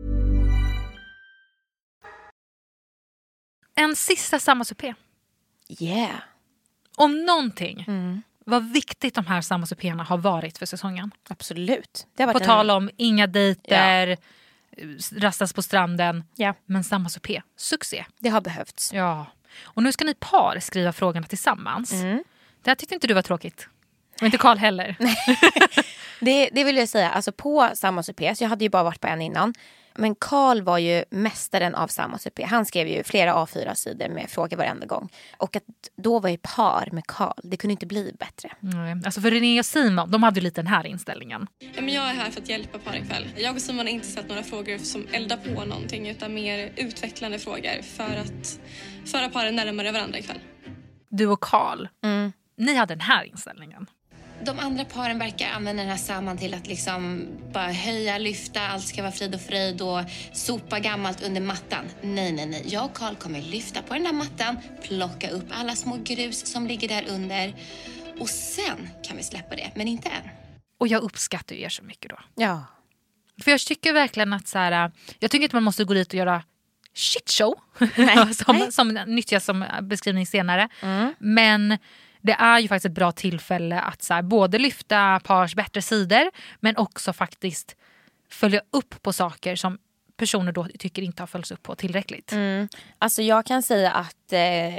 En sista sammansupé. Yeah. Om någonting... Vad viktigt de här sammansupéerna har varit för säsongen. Absolut. Det har varit på tal om inga dejter, rastas på stranden. Ja. Men sammansupé, succé. Det har behövts. Ja. Och nu ska ni par skriva frågorna tillsammans. Det här tyckte inte du var tråkigt. Och inte Carl heller. det vill jag säga. Alltså på sammansupé, så jag hade ju bara varit på en innan. Men Carl var ju mästaren av sammansupé. Han skrev ju flera A4-sidor med frågor varenda gång. Och att då var ju par med Carl. Det kunde inte bli bättre. Alltså för René och Simon, de hade ju lite den här inställningen. Ja, men jag är här för att hjälpa par ikväll. Jag och Simon har inte sett några frågor som eldar på någonting, utan mer utvecklande frågor för att föra paren närmare varandra ikväll. Du och Carl, ni hade den här inställningen. De andra paren verkar använda den här samman till att liksom bara höja, lyfta, allt ska vara frid och fröjd och sopa gammalt under mattan. Nej. Jag och Carl kommer lyfta på den där mattan, plocka upp alla små grus som ligger där under och sen kan vi släppa det, men inte än. Och jag uppskattar er så mycket då. Ja. För jag tycker verkligen att så här, jag tycker inte man måste gå dit och göra shitshow som nyttjas som beskrivning senare. Men det är ju faktiskt ett bra tillfälle att så här, både lyfta pars bättre sidor men också faktiskt följa upp på saker som personer då tycker inte har följts upp på tillräckligt. Alltså jag kan säga att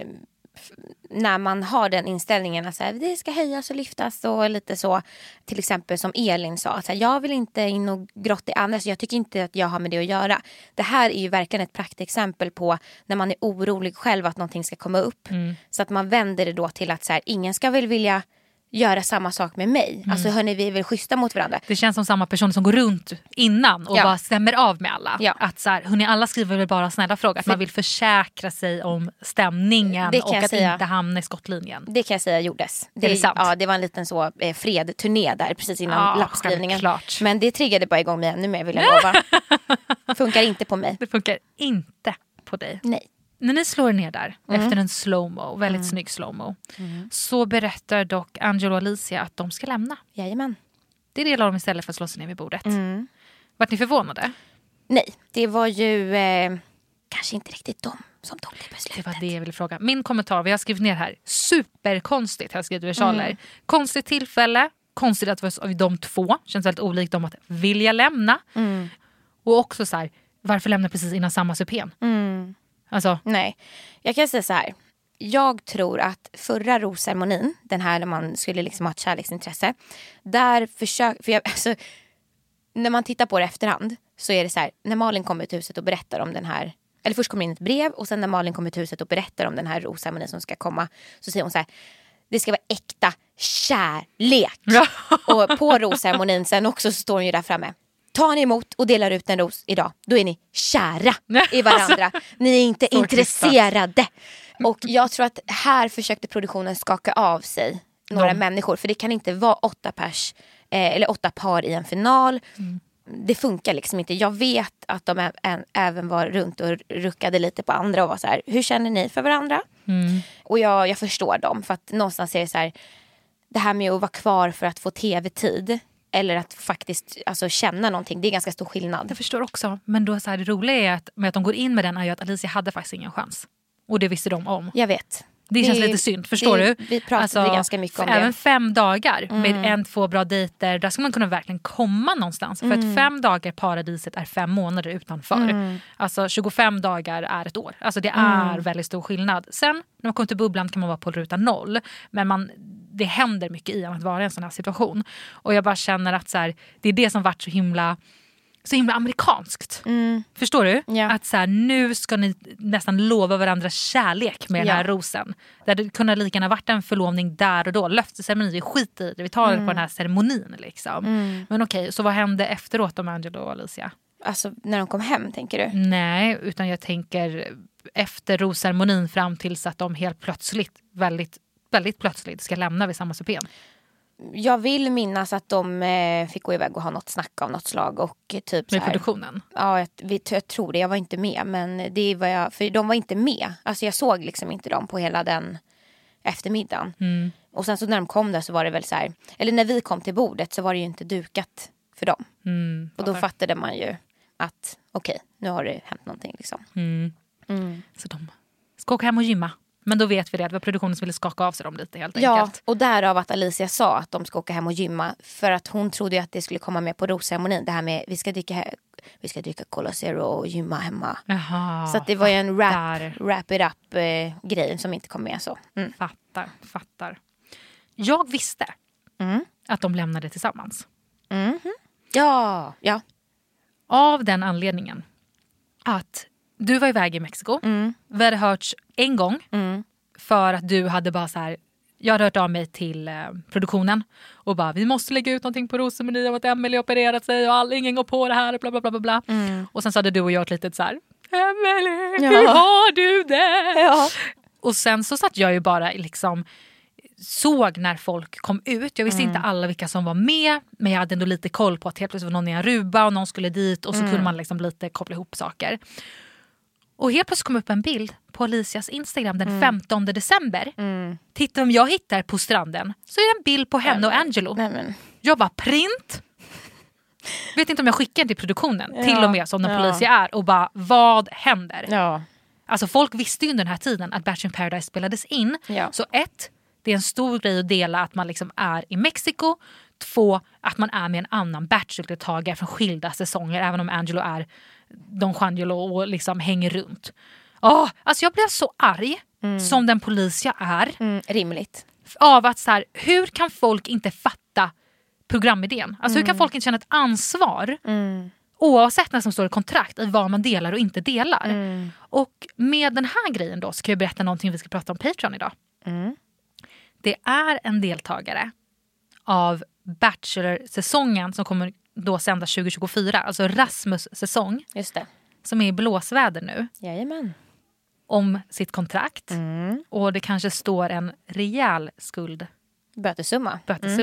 när man har den inställningen att så här, det ska höjas och lyftas och lite så, till exempel som Elin sa, att så här, jag vill inte in och grotta i andra, så jag tycker inte att jag har med det att göra. Det här är ju verkligen ett praktexempel på när man är orolig själv att någonting ska komma upp. Så att man vänder det då till att så här, ingen ska väl vilja göra samma sak med mig. Alltså hörni, vi är väl schyssta mot varandra. Det känns som samma person som går runt innan och bara stämmer av med alla. Ja. Att så här, hörni, alla skriver väl bara snälla frågor. Att man vill försäkra sig om stämningen och att inte hamna i skottlinjen. Det kan jag säga gjordes. Det är sant. Ja, det var en liten så fredturné där precis innan lappskrivningen. Självklart. Men det triggade bara igång mig ännu mer, vill jag lova. Funkar inte på mig. Det funkar inte på dig. Nej. När ni slår ner där efter en slow-mo, väldigt snygg slow-mo, så berättar dock Angelo och Alicia att de ska lämna. Jajamän. Det delar de istället för att slå sig ner vid bordet. Vart ni förvånade? Nej, det var ju kanske inte riktigt de som tog det beslutet. Det var det jag ville fråga. Min kommentar, vi har skrivit ner här, superkonstigt, har jag skrivit versaler. Konstigt tillfälle, konstigt att det var de två, känns väldigt olikt om att vilja lämna. Och också så här, varför lämna precis innan samma supén? Alltså. Nej, jag kan säga så här. Jag tror att förra rosceremonin, den här när man skulle liksom ha ett kärleksintresse, där när man tittar på det efterhand så är det så här, när Malin kommer till huset och berättar om den här, eller först kommer in ett brev och sen när Malin kommer till huset och berättar om den här rosceremonin som ska komma, så säger hon så här, det ska vara äkta kärlek. Och på rosceremonin sen också så står hon ju där framme. Tar ni emot och delar ut en ros idag, då är ni kära i varandra. Ni är inte intresserade. Och jag tror att här försökte produktionen skaka av sig några människor. För det kan inte vara 8 par i en final. Det funkar liksom inte. Jag vet att de även var runt och ruckade lite på andra och var så här, hur känner ni för varandra? Och jag förstår dem. För att någonstans är det så här, det här med att vara kvar för att få tv-tid eller att faktiskt känna någonting, det är ganska stor skillnad. Jag förstår också, men då så här, det roliga är att med att de går in med den är ju att Alicia hade faktiskt ingen chans. Och det visste de om. Jag vet. Det känns lite synd, förstår du? Vi pratade ganska mycket om det. Även 5 dagar med 1-2 bra dejter, där ska man kunna verkligen komma någonstans. För att 5 dagar paradiset är 5 månader utanför. Alltså 25 dagar är ett år. Alltså det är väldigt stor skillnad. Sen när man kommer till bubblan kan man vara på ruta 0. Men det händer mycket i att vara i en sån här situation. Och jag bara känner att så här, det är det som varit så himla amerikanskt. Förstår du? Ja. Att så här, nu ska ni nästan lova varandra kärlek med den här rosen. Där det kunde lika gärna varit en förlovning där och då. Löftesceremoni, vi skiter i det. Vi tar det på den här ceremonin liksom. Men okej, så vad hände efteråt om Angelo och Alicia? Alltså när de kom hem, tänker du? Nej, utan jag tänker efter rosceremonin fram tills att de helt plötsligt, väldigt, väldigt plötsligt ska lämna vid samma supén. Jag vill minnas att de fick gå iväg och ha något snack av något slag. Och typ med produktionen? Ja, jag tror det. Jag var inte med. Men det var för de var inte med. Alltså jag såg liksom inte dem på hela den eftermiddagen. Och sen så när de kom där så var det väl så här. Eller när vi kom till bordet så var det ju inte dukat för dem. Och då fattade man ju att okej, nu har det hänt någonting liksom. Så de ska åka hem och gymma. Men då vet vi det, att det var produktionen som ville skaka av sig dem lite helt enkelt. Ja, och därav att Alicia sa att de ska åka hem och gymma. För att hon trodde ju att det skulle komma med på rosceremonin. Det här med vi ska dricka Cola Zero och gymma hemma. Jaha, så att det var ju en wrap it up grej som inte kom med så. Fattar. Jag visste att de lämnade tillsammans. Ja. Av den anledningen att du var iväg i Mexiko. Vi hade hörts en gång. För att du hade bara så här. Jag hade hört av mig till produktionen. Och bara, vi måste lägga ut någonting på Rosemeny om att Emelie opererat sig. Och ingen går på det här. Bla bla bla bla. Och sen så hade du och jag ett litet så här. Emelie, hur har du det? Ja. Och sen så satt jag ju bara liksom såg när folk kom ut. Jag visste inte alla vilka som var med, men jag hade ändå lite koll på att helt plötsligt var någon i Aruba och någon skulle dit och så kunde man liksom lite koppla ihop saker. Och helt plötsligt kom upp en bild på Alicias Instagram den 15 december. Titta om jag hittar på stranden så är det en bild på henne och Angelo. Jag bara print. Vet inte om jag skickar till produktionen till och med som den Policia är och bara vad händer? Ja. Alltså folk visste ju under den här tiden att Bachelor in Paradise spelades in. Ja. Så 1, det är en stor grej att dela att man liksom är i Mexiko. 2, att man är med en annan Bachelor-deltagare från skilda säsonger. Även om Angelo är Don Juanjolo och liksom hänger runt. Alltså jag blev så arg som den Policia är. Rimligt. Av att så här, hur kan folk inte fatta programidén? Alltså hur kan folk inte känna ett ansvar oavsett när som står i kontrakt i vad man delar och inte delar. Och med den här grejen då ska jag berätta någonting vi ska prata om Patreon idag. Det är en deltagare av Bachelor-säsongen som kommer då sända 2024, alltså Rasmus-säsong. Just det. Som är i blåsväder nu. Jajamän. Om sitt kontrakt. Och det kanske står en rejäl skuld. Bötesumma.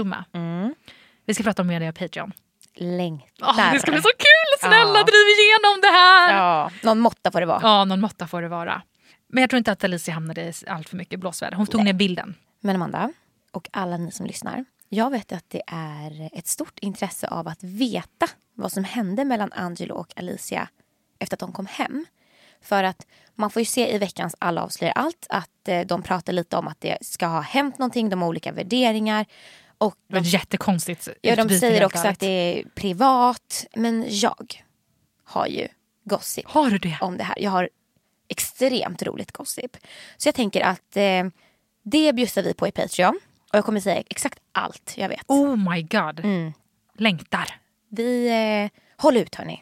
Vi ska prata om mer det av Patreon. Längtar. Det ska bli så kul! Snälla, driv igenom det här! Ja, någon måtta får det vara. Ja, någon måtta får det vara. Men jag tror inte att Alicia hamnade i allt för mycket blåsväder. Hon tog ner bilden. Men Amanda, och alla ni som lyssnar. Jag vet att det är ett stort intresse av att veta vad som hände mellan Angelo och Alicia efter att de kom hem. För att man får ju se i veckans Alla avslöjar allt att de pratar lite om att det ska ha hänt någonting, de har olika värderingar. Och det var jättekonstigt. Ja, de säger också att det är privat. Men jag har ju gossip. Har du det? Om det här. Jag har extremt roligt gossip. Så jag tänker att det bjussar vi på i Patreon. Och jag kommer säga exakt allt jag vet. Oh my god. Längtar. Vi håller ut, hörni.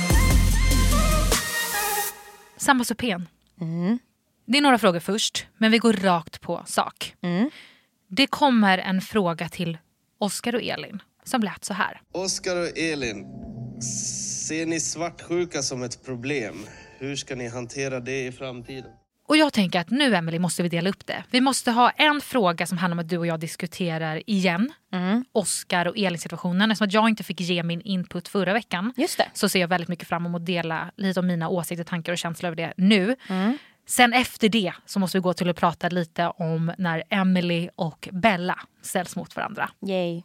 Samma supén. Det är några frågor först, men vi går rakt på sak. Det kommer en fråga till Oscar och Elin som lät så här. Oscar och Elin, ser ni svartsjuka som ett problem? Hur ska ni hantera det i framtiden? Och jag tänker att nu, Emily, måste vi dela upp det. Vi måste ha en fråga som handlar om att du och jag diskuterar igen. Oscar och Elin-situationen. Eftersom att jag inte fick ge min input förra veckan. Just det. Så ser jag väldigt mycket fram emot att dela lite om mina åsikter, tankar och känslor över det nu. Sen efter det så måste vi gå till att prata lite om när Emily och Bella ställs mot varandra. Yay.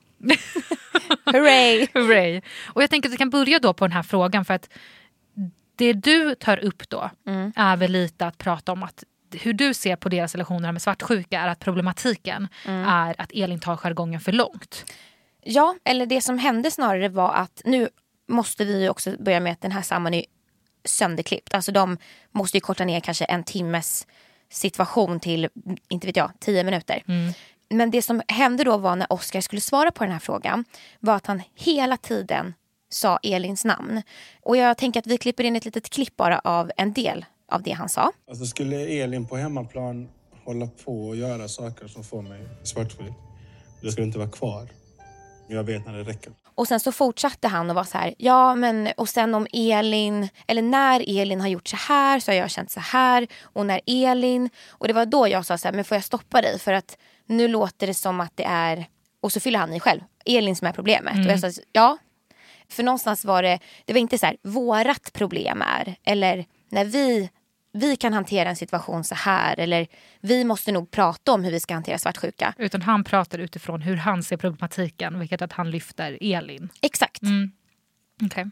Hurray. Hurray. Och jag tänker att vi kan börja då på den här frågan för att det du tar upp då är väl lite att prata om att hur du ser på deras relationer med svartsjuka är att problematiken är att Elin tar jargongen för långt. Ja, eller det som hände snarare var att nu måste vi också börja med att den här samman är sönderklippt. Alltså de måste ju korta ner kanske en timmes situation till, inte vet jag, 10 minuter. Men det som hände då var när Oscar skulle svara på den här frågan var att han hela tiden sa Elins namn. Och jag tänker att vi klipper in ett litet klipp bara av en del av det han sa. Alltså skulle Elin på hemmaplan hålla på och göra saker som får mig svartsjuk, det skulle inte vara kvar. Men jag vet när det räcker. Och sen så fortsatte han och var så här, ja men och sen om Elin, eller när Elin har gjort så här så har jag känt så här. Och när Elin, och det var då jag sa så här, men får jag stoppa dig? För att nu låter det som att det är, och så fyller han i själv, Elin som är problemet. Och jag sa, ja. För någonstans var det var inte så här, vårat problem är, eller när vi kan hantera en situation så här, eller vi måste nog prata om hur vi ska hantera svartsjuka. Utan han pratar utifrån hur han ser problematiken, vilket att han lyfter Elin. Exakt. Okay.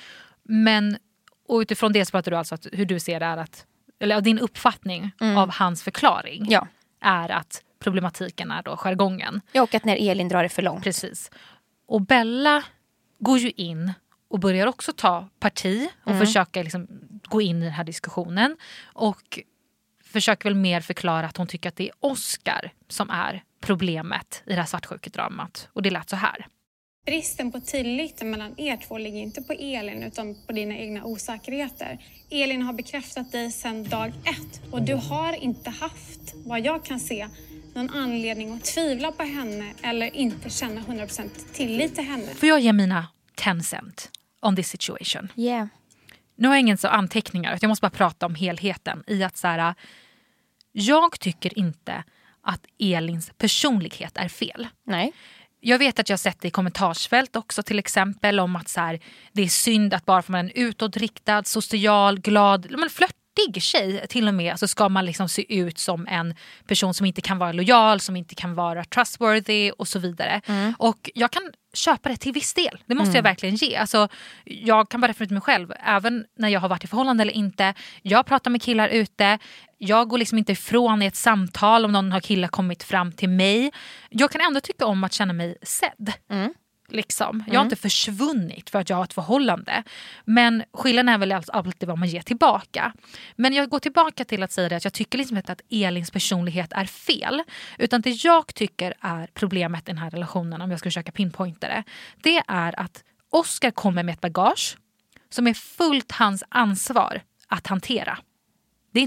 Men, och utifrån det så pratar du alltså att hur du ser det är att, eller din uppfattning av hans förklaring är att problematiken är då jargongen. Ja, och att när Elin drar det för långt. Precis. Och Bella går ju in och börjar också ta parti och försöka liksom gå in i den här diskussionen. Och försöker väl mer förklara att hon tycker att det är Oscar som är problemet i det här svartsjukedramat. Och det lät så här. Bristen på tillit mellan er två ligger inte på Elin utan på dina egna osäkerheter. Elin har bekräftat dig sedan dag 1 och du har inte haft, vad jag kan se, någon anledning att tvivla på henne eller inte känna 100% tillit till henne. Får jag ge mina 10 cent on this situation? Yeah. Nu har jag ingen så anteckningar, jag måste bara prata om helheten i att så här, jag tycker inte att Elins personlighet är fel. Nej. Jag vet att jag har sett det i kommentarsfält också till exempel om att så här, det är synd att bara för man är en utåtriktad, social, glad, men flörtig tjej till och med så ska man liksom se ut som en person som inte kan vara lojal, som inte kan vara trustworthy och så vidare. Och jag kan köpa det till viss del. Det måste jag verkligen ge. Alltså, jag kan bara referera till mig själv. Även när jag har varit i förhållande eller inte. Jag pratar med killar ute. Jag går liksom inte ifrån i ett samtal om någon har killar kommit fram till mig. Jag kan ändå tycka om att känna mig sedd. Liksom. Jag har inte försvunnit för att jag har ett förhållande. Men skillnaden är väl alltid vad man ger tillbaka. Men jag går tillbaka till att säga det att jag tycker liksom inte att Elins personlighet är fel. Utan det jag tycker är problemet i den här relationen, om jag ska försöka pinpointa det, det är att Oscar kommer med ett bagage som är fullt hans ansvar att hantera. Det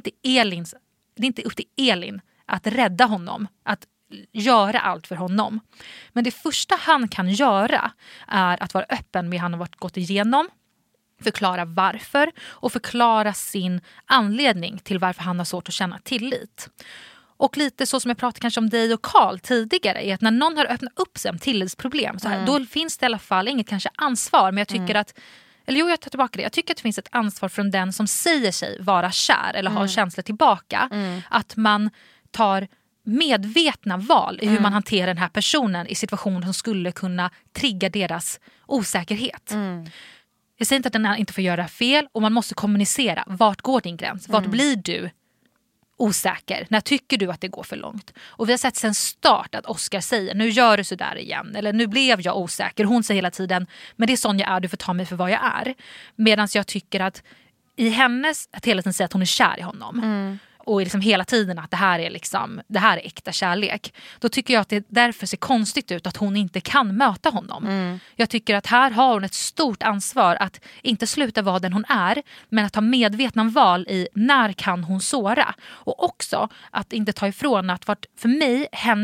är inte upp till Elin att rädda honom, att göra allt för honom. Men det första han kan göra är att vara öppen med han har gått igenom, förklara varför och förklara sin anledning till varför han har svårt att känna tillit. Och lite så som jag pratade kanske om dig och Carl tidigare är att när någon har öppnat upp sig om tillitsproblem så här, då finns det i alla fall inget kanske ansvar, men jag tycker att jag tar tillbaka det. Jag tycker att det finns ett ansvar från den som säger sig vara kär eller har känslor tillbaka. Att man tar medvetna val i hur man hanterar den här personen i situationer som skulle kunna trigga deras osäkerhet. Jag säger inte att den inte får göra fel och man måste kommunicera. Vart går din gräns? Vart blir du osäker? När tycker du att det går för långt? Och vi har sett sen start att Oscar säger, nu gör du så där igen. Eller nu blev jag osäker. Hon säger hela tiden, men det är sån jag är, du får ta mig för vad jag är. Medan jag tycker att i hennes, att hela tiden säga att hon är kär i honom. Och liksom hela tiden att det här är äkta kärlek. Då tycker jag att det därför ser konstigt ut att hon inte kan möta honom. Jag tycker att här har hon ett stort ansvar att inte sluta vara den hon är, men att ta medvetna val i när kan hon såra. Och också att inte ta ifrån att för mig,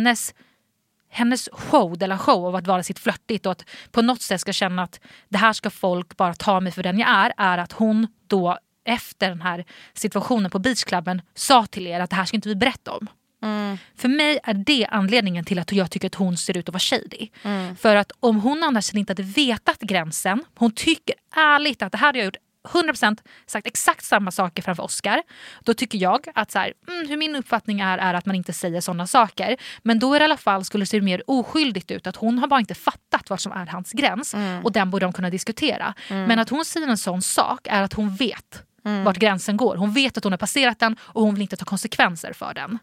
hennes show av att vara sitt flörtigt och att på något sätt ska känna att det här ska folk bara ta mig för den jag är att hon då efter den här situationen på beachklubben sa till er att det här ska inte vi berätta om. För mig är det anledningen till att jag tycker att hon ser ut att vara shady. För att om hon annars inte hade vetat gränsen, hon tycker ärligt att det här har jag gjort 100% sagt exakt samma saker framför Oscar, då tycker jag att så här, hur min uppfattning är att man inte säger sådana saker, men då i alla fall skulle det se mer oskyldigt ut att hon har bara inte fattat vad som är hans gräns och den borde de kunna diskutera. Men att hon säger en sån sak är att hon vet vart gränsen går. Hon vet att hon har passerat den och hon vill inte ta konsekvenser för den.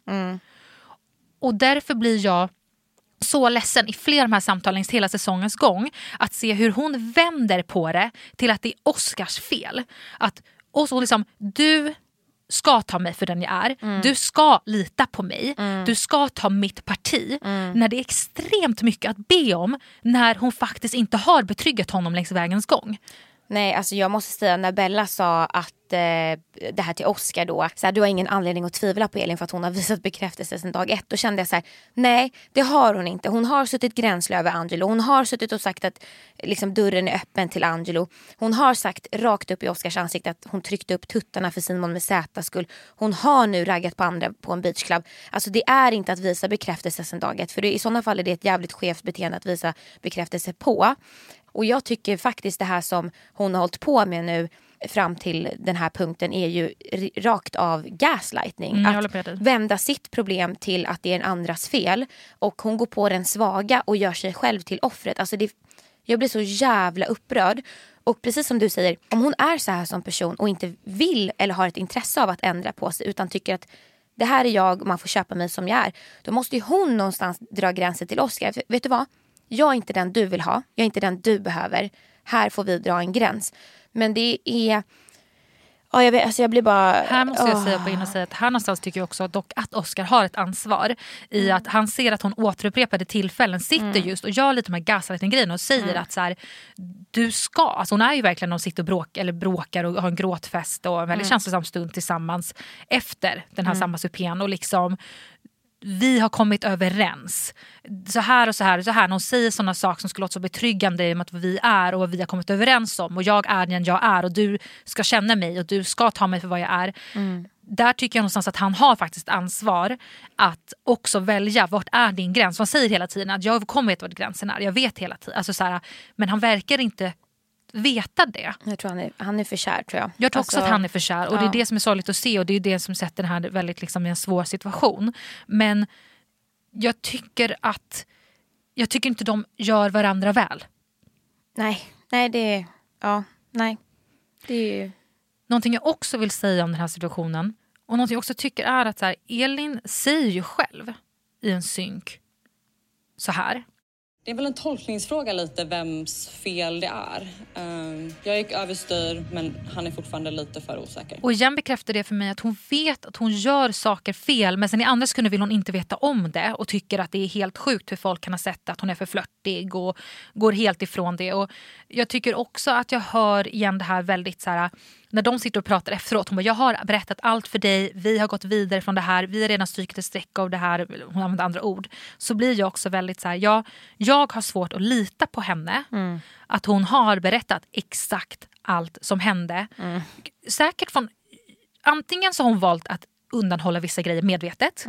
Och därför blir jag så ledsen i flera av de här samtalen längs hela säsongens gång att se hur hon vänder på det till att det är Oscars fel. Att liksom, du ska ta mig för den jag är. Du ska lita på mig. Du ska ta mitt parti. När det är extremt mycket att be om när hon faktiskt inte har betryggat honom längs vägens gång. Nej, alltså jag måste säga när Bella sa att det här till Oscar då, så här, du har ingen anledning att tvivla på Elin för att hon har visat bekräftelse sedan dag 1. Då kände jag så här, nej det har hon inte. Hon har suttit gränsle över Angelo. Hon har suttit och sagt att liksom, dörren är öppen till Angelo. Hon har sagt rakt upp i Oscars ansikte att hon tryckte upp tuttarna för Simon med Z:s skull. Hon har nu raggat på andra på en beachclub. Alltså det är inte att visa bekräftelse sedan dag 1. För i sådana fall är det ett jävligt skevt beteende att visa bekräftelse på. Och jag tycker faktiskt det här som hon har hållit på med nu fram till den här punkten är ju rakt av gaslighting. Att vända sitt problem till att det är en andras fel. Och hon går på den svaga och gör sig själv till offret. Alltså jag blir så jävla upprörd. Och precis som du säger, om hon är så här som person och inte vill eller har ett intresse av att ändra på sig utan tycker att det här är jag och man får köpa mig som jag är. Då måste ju hon någonstans dra gränsen till Oscar. För, vet du vad? Jag är inte den du vill ha. Jag är inte den du behöver. Här får vi dra en gräns. Men det är... Ja, jag blir bara... Här måste jag säga att här någonstans tycker jag också dock att Oscar har ett ansvar i att han ser att hon återupprepade tillfällen sitter just och gör lite de här gaslighting-grejerna och säger att så här, du ska... Alltså hon är ju verkligen, de sitter och bråkar och har en gråtfest och en väldigt känslosam stund tillsammans efter den här sammansuppen och liksom... Vi har kommit överens. Så här och så här och så här. När hon säger sådana saker som skulle låta så betryggande om att vi är och vad vi har kommit överens om. Och jag är den jag är och du ska känna mig och du ska ta mig för vad jag är. där tycker jag någonstans att han har faktiskt ansvar att också välja vart är din gräns. Han säger hela tiden att jag kommer veta vad gränsen är. Jag vet hela tiden. Alltså så här, men han verkar inte veta det. Jag tror han är för kär, tror jag. Jag tror också att han är för kär. Och det är det som är sorgligt att se. Och det är det som sätter den här väldigt liksom i en svår situation. Men jag tycker inte de gör varandra väl. Nej, det är ju... Någonting jag också vill säga om den här situationen, och någonting jag också tycker är att så här, Elin säger ju själv i en synk så här. Det är väl en tolkningsfråga lite vems fel det är. Jag gick överstyr, men han är fortfarande lite för osäker. Och igen bekräftar det för mig att hon vet att hon gör saker fel, men sen i andra sekunder vill hon inte veta om det och tycker att det är helt sjukt hur folk kan ha sett att hon är för flörtig och går helt ifrån det. Och jag tycker också att jag hör igen det här väldigt så här, när de sitter och pratar efteråt, hon bara, jag har berättat allt för dig, vi har gått vidare från det här, vi har redan strykit ett streck av det här, hon använder andra ord. Så blir jag också väldigt så här, jag har svårt att lita på henne, att hon har berättat exakt allt som hände. Säkert från, antingen så har hon valt att undanhålla vissa grejer medvetet,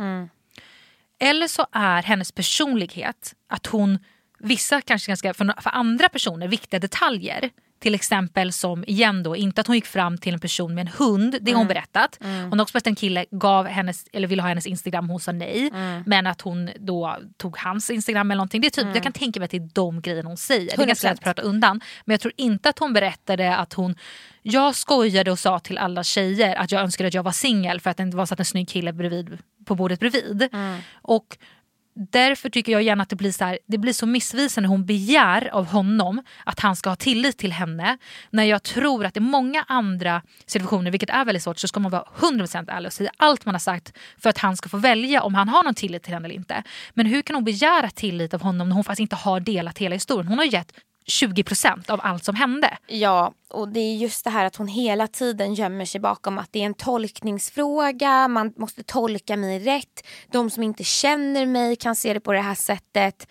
eller så är hennes personlighet att hon, vissa kanske ganska för andra personer viktiga detaljer, till exempel som igen då, inte att hon gick fram till en person med en hund, det har hon berättat. Hon har också berättat att en kille gav hennes, eller ville ha hennes Instagram, hon sa nej. Men att hon då tog hans Instagram eller någonting. Det är typ, jag kan tänka mig att det är de grejerna hon säger. 100%. Det är ganska lätt att prata undan. Men jag tror inte att hon berättade att jag skojade och sa till alla tjejer att jag önskade att jag var singel för att det var satt en snygg kille på bordet bredvid. Och därför tycker jag gärna att det blir så missvisande. Hon begär av honom att han ska ha tillit till henne, när jag tror att i många andra situationer, vilket är väldigt svårt, så ska man vara 100% ärlig och säga allt man har sagt för att han ska få välja om han har någon tillit till henne eller inte. Men hur kan hon begära tillit av honom när hon faktiskt inte har delat hela historien? Hon har gett 20% av allt som hände. Ja, och det är just det här att hon hela tiden gömmer sig bakom att det är en tolkningsfråga, man måste tolka mig rätt, de som inte känner mig kan se det på det här sättet,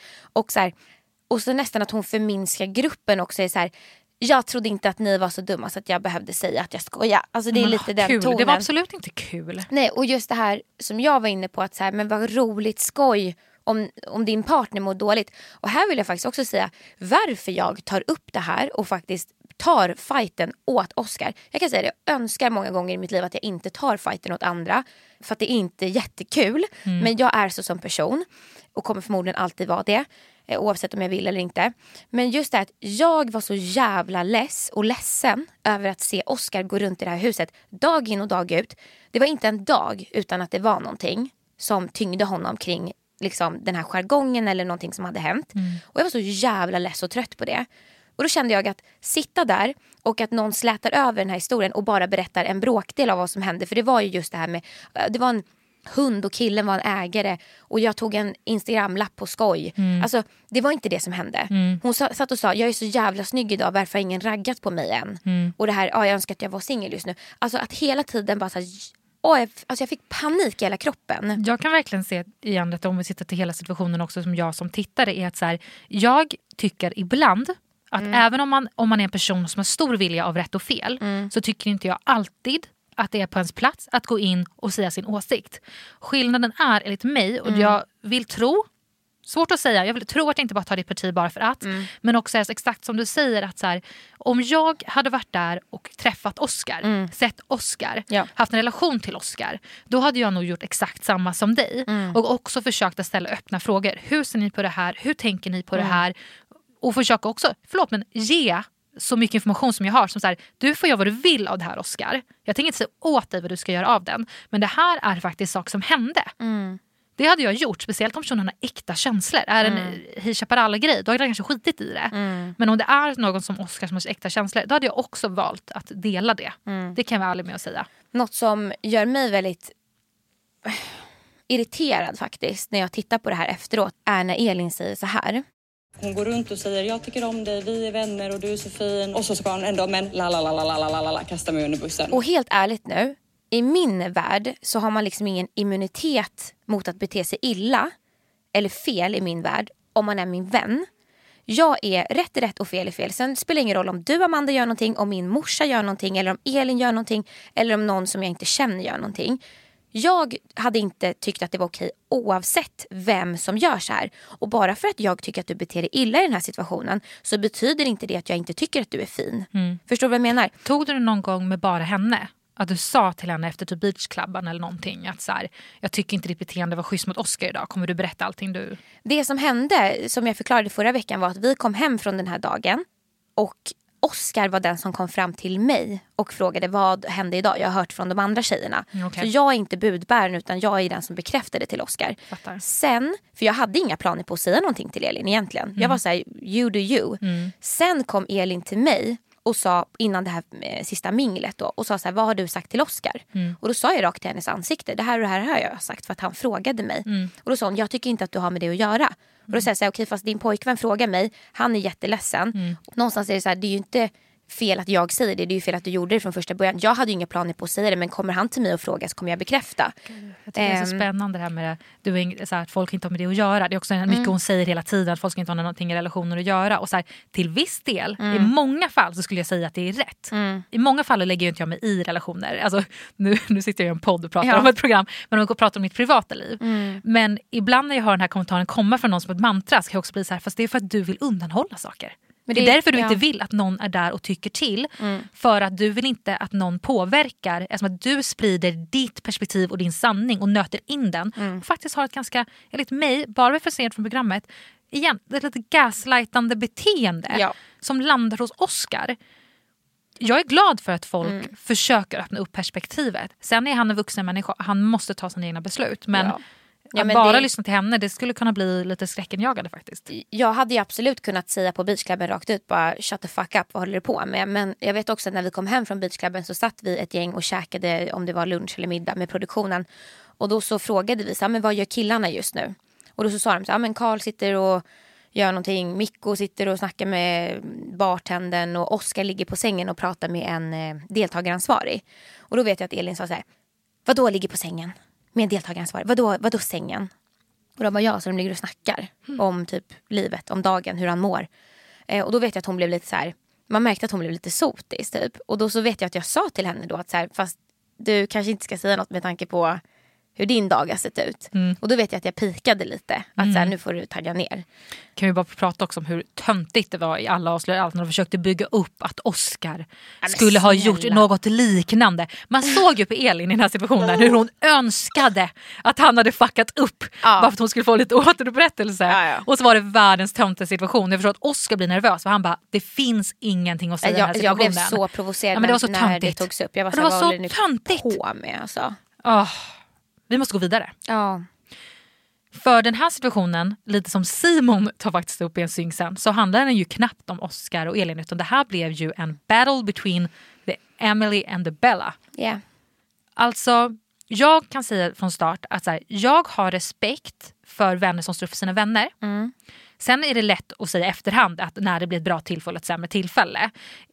och så nästan att hon förminskar gruppen och säger så här: jag trodde inte att ni var så dumma så att jag behövde säga att jag skojar. Alltså det är lite den tonen. Det var absolut inte kul. Nej, och just det här som jag var inne på, att så här, men vad roligt skoj om din partner mår dåligt. Och här vill jag faktiskt också säga varför jag tar upp det här och faktiskt tar fighten åt Oscar. Jag kan säga det, jag önskar många gånger i mitt liv att jag inte tar fighten åt andra, för att det är inte jättekul. Men jag är så som person och kommer förmodligen alltid vara det, oavsett om jag vill eller inte. Men just det att jag var så jävla ledsen över att se Oscar gå runt i det här huset dag in och dag ut. Det var inte en dag utan att det var någonting som tyngde honom kring liksom den här jargongen eller någonting som hade hänt. Och jag var så jävla less och trött på det. Och då kände jag att sitta där och att någon slätar över den här historien och bara berättar en bråkdel av vad som hände. För det var ju just det här med, det var en hund och killen var en ägare och jag tog en Instagram-lapp på skoj. Alltså det var inte det som hände. Hon satt och sa, jag är så jävla snygg idag, varför har ingen raggat på mig än? Och det här, jag önskar att jag var singel just nu. Alltså att hela tiden bara så här, jag fick panik i hela kroppen. Jag kan verkligen se igen att om vi sitter till hela situationen också, som jag som tittare, är att så här, jag tycker ibland att även om man är en person som har stor vilja av rätt och fel, så tycker inte jag alltid att det är på ens plats att gå in och säga sin åsikt. Skillnaden är enligt mig, och jag vill tro, svårt att säga, jag vill tro att jag inte bara tar ditt parti bara för att, men också är exakt som du säger, att så här, om jag hade varit där och träffat Oscar, sett Oscar, haft en relation till Oscar, då hade jag nog gjort exakt samma som dig, och också försökt att ställa öppna frågor. Hur ser ni på det här? Hur tänker ni på det här? Och försöka också, ge så mycket information som jag har, som så här, du får göra vad du vill av det här, Oscar. Jag tänker inte säga åt dig vad du ska göra av den, men det här är faktiskt saker som hände. Det hade jag gjort, speciellt om personen har äkta känslor. Är en High Chaparral-grej, då hade jag kanske skitit i det. Men om det är någon som Oscar som har äkta känslor, då hade jag också valt att dela det. Det kan jag vara ärlig med att säga. Något som gör mig väldigt irriterad faktiskt när jag tittar på det här efteråt är när Elin säger så här. Hon går runt och säger, jag tycker om dig, vi är vänner och du är så fin. Och så ska hon ändå, men kasta mig under bussen. Och helt ärligt nu, i min värld så har man liksom ingen immunitet mot att bete sig illa eller fel i min värld om man är min vän. Jag är rätt och fel är fel. Sen spelar det ingen roll om du, Amanda, gör någonting, om min morsa gör någonting, eller om Elin gör någonting, eller om någon som jag inte känner gör någonting. Jag hade inte tyckt att det var okej oavsett vem som gör så här. Och bara för att jag tycker att du beter dig illa i den här situationen, så betyder inte det att jag inte tycker att du är fin. Förstår du vad jag menar? Tog du det någon gång med bara henne? Att du sa till henne efter typ beachklubben eller någonting att så här, jag tycker inte ditt beteende var schysst mot Oscar idag. Kommer du berätta allting du... Det som hände, som jag förklarade förra veckan, var att vi kom hem från den här dagen och Oscar var den som kom fram till mig och frågade vad hände idag. Jag har hört från de andra tjejerna. Okay. Så jag är inte budbäraren, utan jag är den som bekräftade till Oscar. Fattar. Sen, för jag hade inga planer på att säga någonting till Elin egentligen. Jag var så här, you do you. Sen kom Elin till mig och sa innan det här sista minglet då, och sa så här, vad har du sagt till Oscar? Och då sa jag rakt till hennes ansikte, det här och det här har jag sagt för att han frågade mig. Och då sa hon, jag tycker inte att du har med det att göra. Och då säger jag så här, okej, fast din pojkvän frågar mig, han är jätteledsen. Någonstans är det så här, det är ju inte fel att jag säger det, det är ju fel att du gjorde det från första början. Jag hade ju inga planer på att säga det, men kommer han till mig och frågar så kommer jag bekräfta. Jag tycker det är så spännande det här med så här, att folk inte har med det att göra. Det är också mycket hon säger hela tiden, att folk ska inte ha någonting i relationer att göra. Och så här, till viss del, i många fall så skulle jag säga att det är rätt. I många fall lägger jag inte mig i relationer. Alltså, nu sitter jag i en podd och pratar om ett program, men om jag pratar om mitt privata liv. Men ibland när jag hör den här kommentaren komma från någon som ett mantra, så kan jag också bli så här, fast det är för att du vill undanhålla saker. Men det är därför du inte vill att någon är där och tycker till. För att du vill inte att någon påverkar. Alltså att du sprider ditt perspektiv och din sanning och nöter in den. Och faktiskt har ett ganska, enligt mig, bara för sent från programmet, igen, ett lite gaslightande beteende som landar hos Oscar. Jag är glad för att folk försöker öppna upp perspektivet. Sen är han en vuxen människa. Han måste ta sina egna beslut. Men... Ja, men bara lyssna till henne, det skulle kunna bli lite skräckenjagande faktiskt. Jag hade ju absolut kunnat säga på beachklubben rakt ut, bara shut the fuck up, vad håller du på med? Men jag vet också att när vi kom hem från beachklubben så satt vi ett gäng och käkade, om det var lunch eller middag, med produktionen. Och då så frågade vi så här, men vad gör killarna just nu? Och då så sa de så här, men Carl sitter och gör någonting, Mikko sitter och snackar med bartendern och Oscar ligger på sängen och pratar med en deltagaransvarig. Och då vet jag att Elin sa så här, vadå ligger på sängen? Med deltagaransvar. Vadå sängen? Och då var jag, så de ligger och snackar om typ livet, om dagen, hur han mår. Och då vet jag att hon blev lite så här, man märkte att hon blev lite sotis typ. Och då så vet jag att jag sa till henne då att så här, fast du kanske inte ska säga något med tanke på hur din dag har sett ut. Och då vet jag att jag pikade lite. Att så här, nu får du tagga ner. Kan vi bara prata också om hur töntigt det var i alla avslöjanden, allt när de försökte bygga upp att Oscar skulle ha gjort något liknande. Man såg ju på Elin i den här situationen hur hon önskade att han hade fuckat upp bara för att hon skulle få lite återupprättelse. Och så var det världens töntiga situation. Jag förstår att Oscar blir nervös för han bara, det finns ingenting att säga i den här situationen. Jag blev så provocerad men det var så när det togs upp. Jag var det var så töntigt. På med, alltså. Vi måste gå vidare. Ja. För den här situationen, lite som Simon tar faktiskt upp i en syng sen, så handlar den ju knappt om Oscar och Elin, utan det här blev ju en battle between the Emily and the Bella. Yeah. Alltså, jag kan säga från start att så här, jag har respekt för vänner som står upp för sina vänner. Sen är det lätt att säga efterhand att när det blir ett bra tillfälle, ett sämre tillfälle.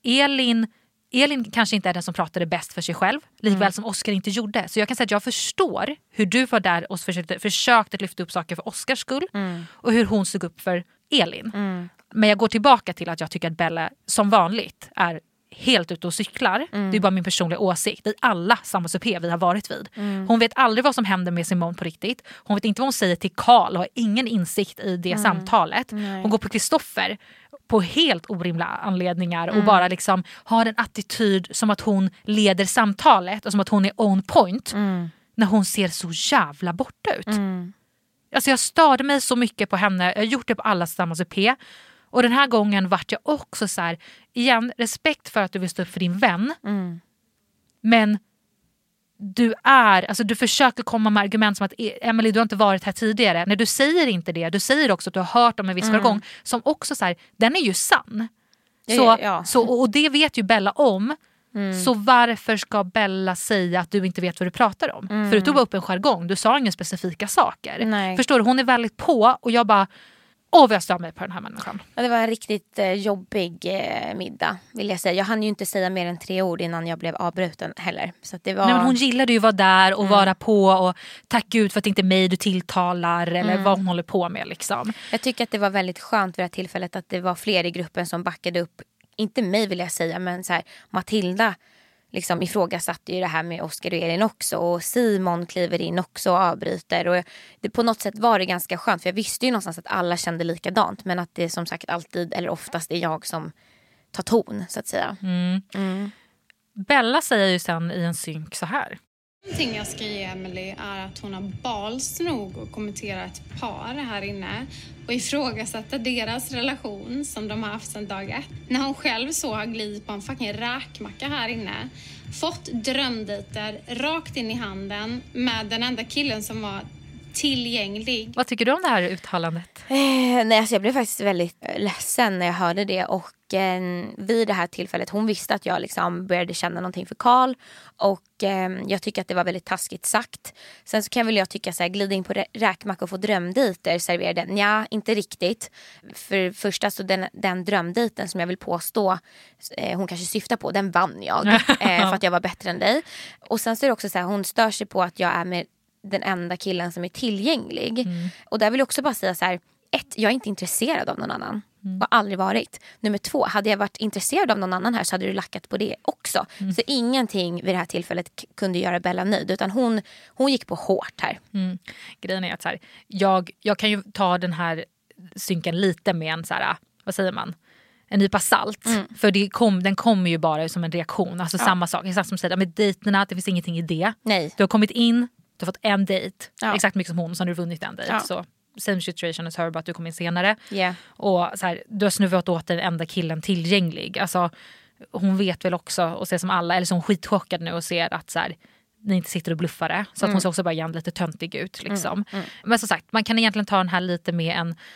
Elin kanske inte är den som pratade bäst för sig själv, likväl som Oscar inte gjorde. Så jag kan säga att jag förstår hur du var där och försökte lyfta upp saker för Oscars skull och hur hon stod upp för Elin. Men jag går tillbaka till att jag tycker att Bella som vanligt är helt ute och cyklar. Det är bara min personliga åsikt i alla samhällsuppé vi har varit vid. Hon vet aldrig vad som händer med Simone på riktigt. Hon vet inte vad hon säger till Carl och har ingen insikt i det samtalet. Hon går på Kristoffer på helt orimliga anledningar och bara liksom har en attityd som att hon leder samtalet och som att hon är on point när hon ser så jävla borta ut. Alltså jag störde mig så mycket på henne. Jag har gjort det på alla samhällsuppé. Och den här gången vart jag också så här, igen, respekt för att du vill stå upp för din vän. Men du försöker komma med argument som att Emily, du har inte varit här tidigare. När du säger inte det, du säger också att du har hört om en viss jargong som också så här, den är ju sann. Och det vet ju Bella om. Så varför ska Bella säga att du inte vet vad du pratar om? För du tog upp en jargong, du sa inga specifika saker. Förstår du, hon är väldigt på och jag bara, vad jag stör mig på den här människan. Ja, det var en riktigt jobbig middag, vill jag säga. Jag hann ju inte säga mer än 3 ord innan jag blev avbruten heller. Så att det var... Nej, men hon gillade ju att vara där och vara på och tack Gud för att det inte är mig du tilltalar eller vad hon håller på med liksom. Jag tycker att det var väldigt skönt vid det här tillfället att det var fler i gruppen som backade upp, inte mig vill jag säga, men så här, Matilda liksom ifrågasatte ju det här med Oscar och Elin också, och Simon kliver in också och avbryter, och det, på något sätt var det ganska skönt, för jag visste ju någonstans att alla kände likadant, men att det som sagt alltid eller oftast är jag som tar ton så att säga. Bella säger ju sen i en synk så här. Någonting jag ska ge Emily är att hon har balls nog att kommentera ett par här inne och ifrågasätta deras relation som de har haft sedan dag 1. När hon själv så har glidit på en fucking räkmacka här inne, fått drömdejter rakt in i handen med den enda killen som var tillgänglig. Vad tycker du om det här uttalandet? Nej, alltså jag blev faktiskt väldigt ledsen när jag hörde det, och vid det här tillfället, hon visste att jag liksom började känna någonting för Carl, och jag tycker att det var väldigt taskigt sagt. Sen så kan väl jag tycka så här, glida in på räkmacka och få drömdejter serverade. Nja, inte riktigt. För första så den drömdejten som jag vill påstå hon kanske syftar på, den vann jag för att jag var bättre än dig. Och sen så är det också så här, hon stör sig på att jag är med den enda killen som är tillgänglig. Och där vill jag också bara säga så här: 1, jag är inte intresserad av någon annan. Har aldrig varit. Nummer 2, hade jag varit intresserad av någon annan här så hade du lackat på det också. Så ingenting vid det här tillfället kunde göra Bella nöjd, utan hon gick på hårt här. Grejen är att så här, jag kan ju ta den här synken lite med en så här, vad säger man? En nypa salt. För den kommer ju bara som en reaktion. Alltså samma sak. Exakt som säger med dejterna, det finns ingenting i det. Nej. Du har kommit in, du har fått en dejt. Exakt mycket som hon, så har du vunnit en dejt. Så same situation as her, bara att du kom in senare. Och så här, du har snuvat åt den enda killen tillgänglig. Alltså, hon vet väl också, och ser som alla, eller som chockad nu och ser att så här, ni inte sitter och bluffar det. Så att hon ser också bara igen lite töntig ut. Liksom. Men som sagt, man kan egentligen ta den här lite med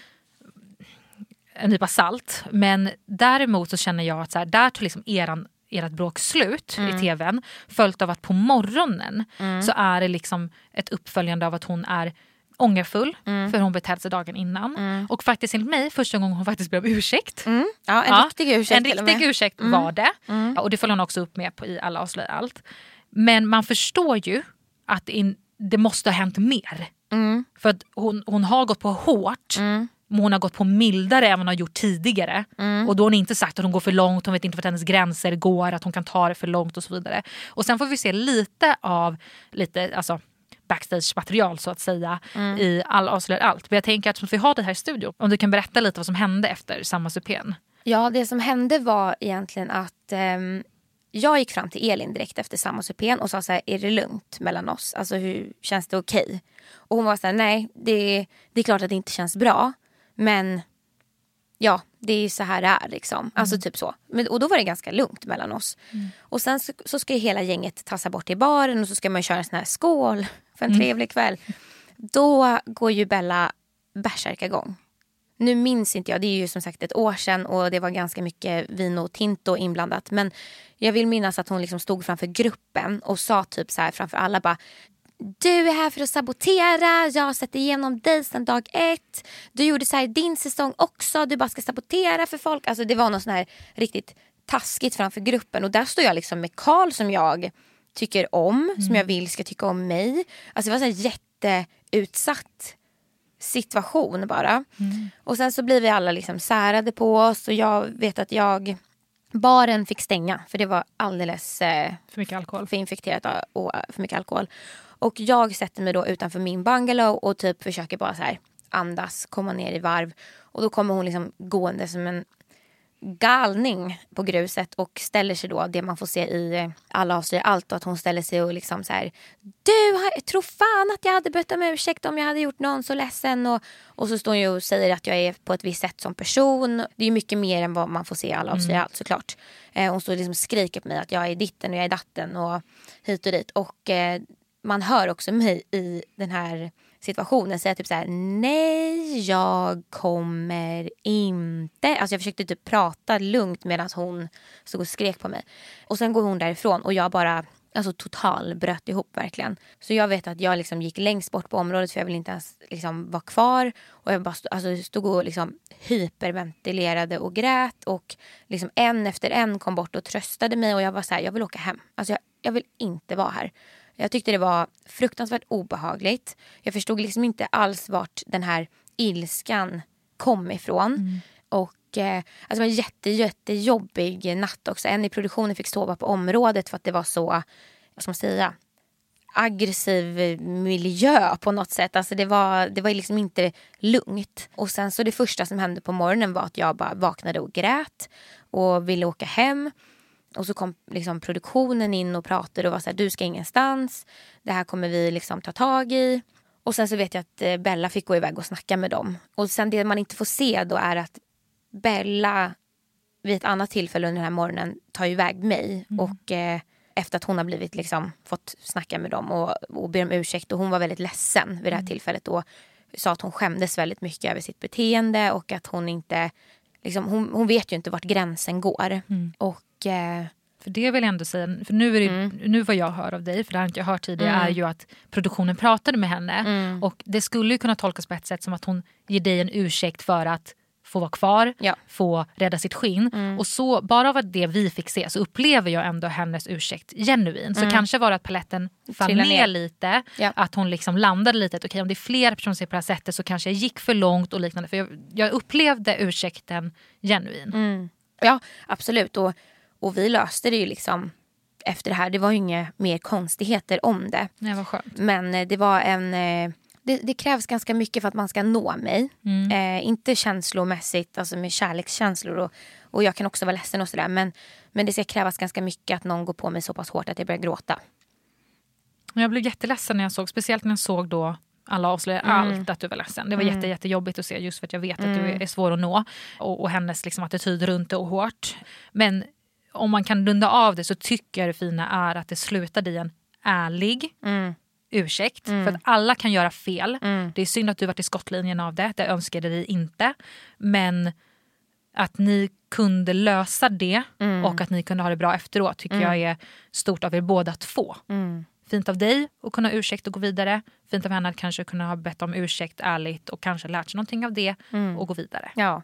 en nypa salt. Men däremot så känner jag att så här, där tog liksom ert bråk slut i tvn, följt av att på morgonen så är det liksom ett uppföljande av att hon är ångerfull för hon betedde sig dagen innan. Och faktiskt enligt mig, första gången hon faktiskt blev ursäkt. Ja, en riktig ursäkt. En riktig ursäkt var det. Och det följer hon också upp med i Alla avslöjar allt. Men man förstår ju att det måste ha hänt mer. För att hon har gått på hårt. Men hon har gått på mildare än hon har gjort tidigare. Och då har hon inte sagt att hon går för långt. Hon vet inte vart hennes gränser går. Att hon kan ta det för långt och så vidare. Och sen får vi se lite alltså backstage-material så att säga i Alla avslöjar allt. Men jag tänker att vi har det här i studion, om du kan berätta lite vad som hände efter Sammansupén. Ja, det som hände var egentligen att jag gick fram till Elin direkt efter Sammansupén och sa så här: är det lugnt mellan oss? Alltså hur känns det okej? Och hon var så här: nej, det är klart att det inte känns bra, men ja, det är så här det är liksom. Alltså typ så. Och då var det ganska lugnt mellan oss. Och sen så ska ju hela gänget tassa bort till baren och så ska man köra en sån här skål för en trevlig kväll. Då går ju Bella bärsärkagång. Nu minns inte jag, det är ju som sagt ett år sedan och det var ganska mycket vin och tinto inblandat. Men jag vill minnas att hon liksom stod framför gruppen och sa typ så här framför alla bara: du är här för att sabotera, jag har sett igenom dig sedan dag 1. Du gjorde så här din säsong också, du bara ska sabotera för folk. Alltså det var något sån här riktigt taskigt framför gruppen. Och där står jag liksom med Carl som jag tycker om, som jag vill ska tycka om mig. Alltså det var en jätteutsatt situation bara. Och sen så blir vi alla liksom särade på oss och jag vet att baren fick stänga för det var alldeles för mycket alkohol. För infekterat och för mycket alkohol. Och jag sätter mig då utanför min bungalow och typ försöker bara så här andas, komma ner i varv. Och då kommer hon liksom gående som en galning på gruset och ställer sig då, det man får se i Alla avslöjar allt, och att hon ställer sig och liksom så här: jag tror fan att jag hade bett om ursäkt om jag hade gjort någon så ledsen, och så står hon ju och säger att jag är på ett visst sätt som person. Det är ju mycket mer än vad man får se i Alla avslöjar allt såklart. Hon står liksom och skriker på mig att jag är ditten och jag är datten och hit och dit, och man hör också mig i den här situationen säga typ så här: nej, jag kommer inte. Alltså jag försökte typ prata lugnt medan hon stod och skrek på mig. Och sen går hon därifrån och jag bara alltså total bröt ihop verkligen. Så jag vet att jag liksom gick längst bort på området för jag ville inte ens liksom vara kvar. Och jag bara stod och liksom hyperventilerade och grät. Och liksom en efter en kom bort och tröstade mig. Och jag var så här, jag vill åka hem. Alltså jag vill inte vara här. Jag tyckte det var fruktansvärt obehagligt. Jag förstod liksom inte alls vart den här ilskan kom ifrån. Och alltså det var en jättejobbig natt också. En i produktionen fick sova på området för att det var så, vad ska man säga, aggressiv miljö på något sätt. Alltså det var liksom inte lugnt. Och sen så det första som hände på morgonen var att jag bara vaknade och grät och ville åka hem. Och så kom liksom produktionen in och pratade och var så här, du ska ingenstans. Det här kommer vi liksom ta tag i. Och sen så vet jag att Bella fick gå iväg och snacka med dem. Och sen det man inte får se då är att Bella vid ett annat tillfälle under den här morgonen tar iväg mig. Och efter att hon har blivit liksom, fått snacka med dem och ber om ursäkt. Och hon var väldigt ledsen vid det här tillfället. Och sa att hon skämdes väldigt mycket över sitt beteende. Och att hon inte, liksom, hon vet ju inte vart gränsen går. Och för det vill jag ändå säga, för nu, är det, nu vad jag hör av dig, för det har inte jag hört tidigare, är ju att produktionen pratade med henne. Och det skulle ju kunna tolkas på ett sätt som att hon ger dig en ursäkt för att få vara kvar, få rädda sitt skinn. Och så, bara av det vi fick se, så upplever jag ändå hennes ursäkt genuin. Så kanske var det att paletten föll ner lite, att hon liksom landade lite, att okej, om det är flera personer som ser på det här sättet så kanske jag gick för långt och liknande. För jag upplevde ursäkten genuin. Ja, absolut. Och vi löste det ju liksom efter det här. Det var ju inga mer konstigheter om det. Det var skönt. Men det var det krävs ganska mycket för att man ska nå mig. Inte känslomässigt, alltså med kärlekskänslor. Och jag kan också vara ledsen och sådär. Men det ska krävas ganska mycket att någon går på mig så pass hårt att jag börjar gråta. Jag blev jätteledsen när jag såg, speciellt när jag såg då alla avslöjade allt att du var ledsen. Det var jättejobbigt att se, just för att jag vet att du är svår att nå. Och hennes liksom attityd runt det och hårt. Men om man kan runda av det så tycker jag det fina är att det slutade i en ärlig ursäkt. För att alla kan göra fel. Det är synd att du varit i skottlinjen av det. Det önskade vi inte. Men att ni kunde lösa det och att ni kunde ha det bra efteråt tycker jag är stort av er båda två. Fint av dig att kunna ursäkta och gå vidare. Fint av henne att kanske kunna ha bett om ursäkt ärligt och kanske lärt sig någonting av det och gå vidare. Ja.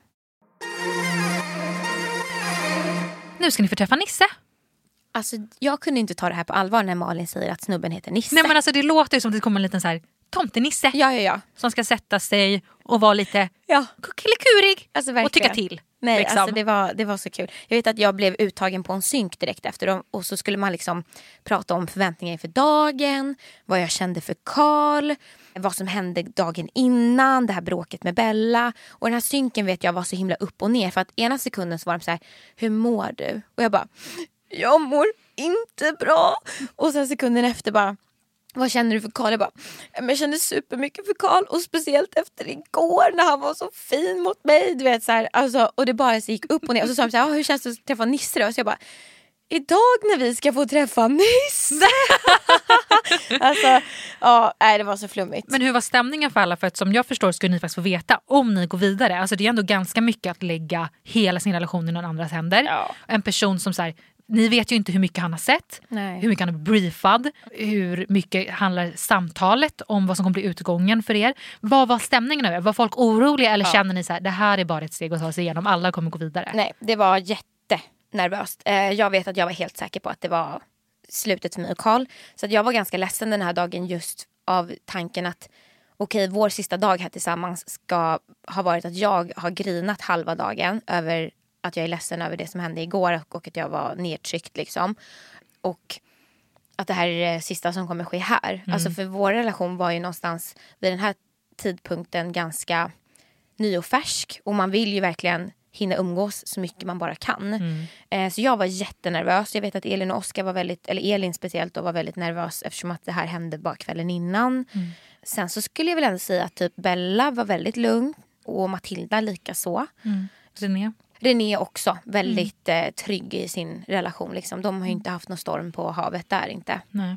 Nu ska ni få träffa Nisse. Alltså jag kunde inte ta det här på allvar när Malin säger att snubben heter Nisse. Nej men alltså det låter ju som att det kommer en liten så här tomtenisse. Ja. Som ska sätta sig och vara lite kuckelikurig alltså, och tycka till. Nej, liksom. alltså det var så kul. Jag vet att jag blev uttagen på en synk direkt efter och så skulle man liksom prata om förväntningar för dagen, vad jag kände för Karl, vad som hände dagen innan, det här bråket med Bella. Och den här synken vet jag var så himla upp och ner för att ena sekunden så var de så här, hur mår du? Och jag bara, jag mår inte bra. Och sen sekunden efter bara, vad känner du för Karl? Jag bara, jag kände supermycket för Karl. Och speciellt efter igår när han var så fin mot mig. Du vet så här, alltså, och det bara så gick upp och ner. Och så sa de så här, hur känns det att träffa Nisse då? Så jag bara, idag när vi ska få träffa Nisse. Alltså, ja, det var så flummigt. Men hur var stämningen för alla? För att som jag förstår skulle ni faktiskt få veta om ni går vidare. Alltså det är ändå ganska mycket att lägga hela sin relation i någon andras händer. Ja. En person som så här, ni vet ju inte hur mycket han har sett. Nej. Hur mycket han är briefad. Hur mycket handlar samtalet om vad som kommer bli utgången för er. Vad var stämningen över? Var folk oroliga eller känner ni så här, det här är bara ett steg att ta sig igenom, alla kommer gå vidare? Nej, det var jättenervöst. Jag vet att jag var helt säker på att det var slutet för mig och Karl. Så att jag var ganska ledsen den här dagen just av tanken att okej, vår sista dag här tillsammans ska ha varit att jag har grinat halva dagen över att jag är ledsen över det som hände igår och att jag var nedtryckt liksom. Och att det här är det sista som kommer ske här. Alltså för vår relation var ju någonstans vid den här tidpunkten ganska ny och färsk. Och man vill ju verkligen hinna umgås så mycket man bara kan. Så jag var jättenervös. Jag vet att Elin och Oskar var Elin speciellt då var väldigt nervös eftersom att det här hände bara kvällen innan. Sen så skulle jag väl ändå säga att typ Bella var väldigt lugn och Matilda lika så. René också väldigt trygg i sin relation liksom. De har ju inte haft någon storm på havet där inte. Nej.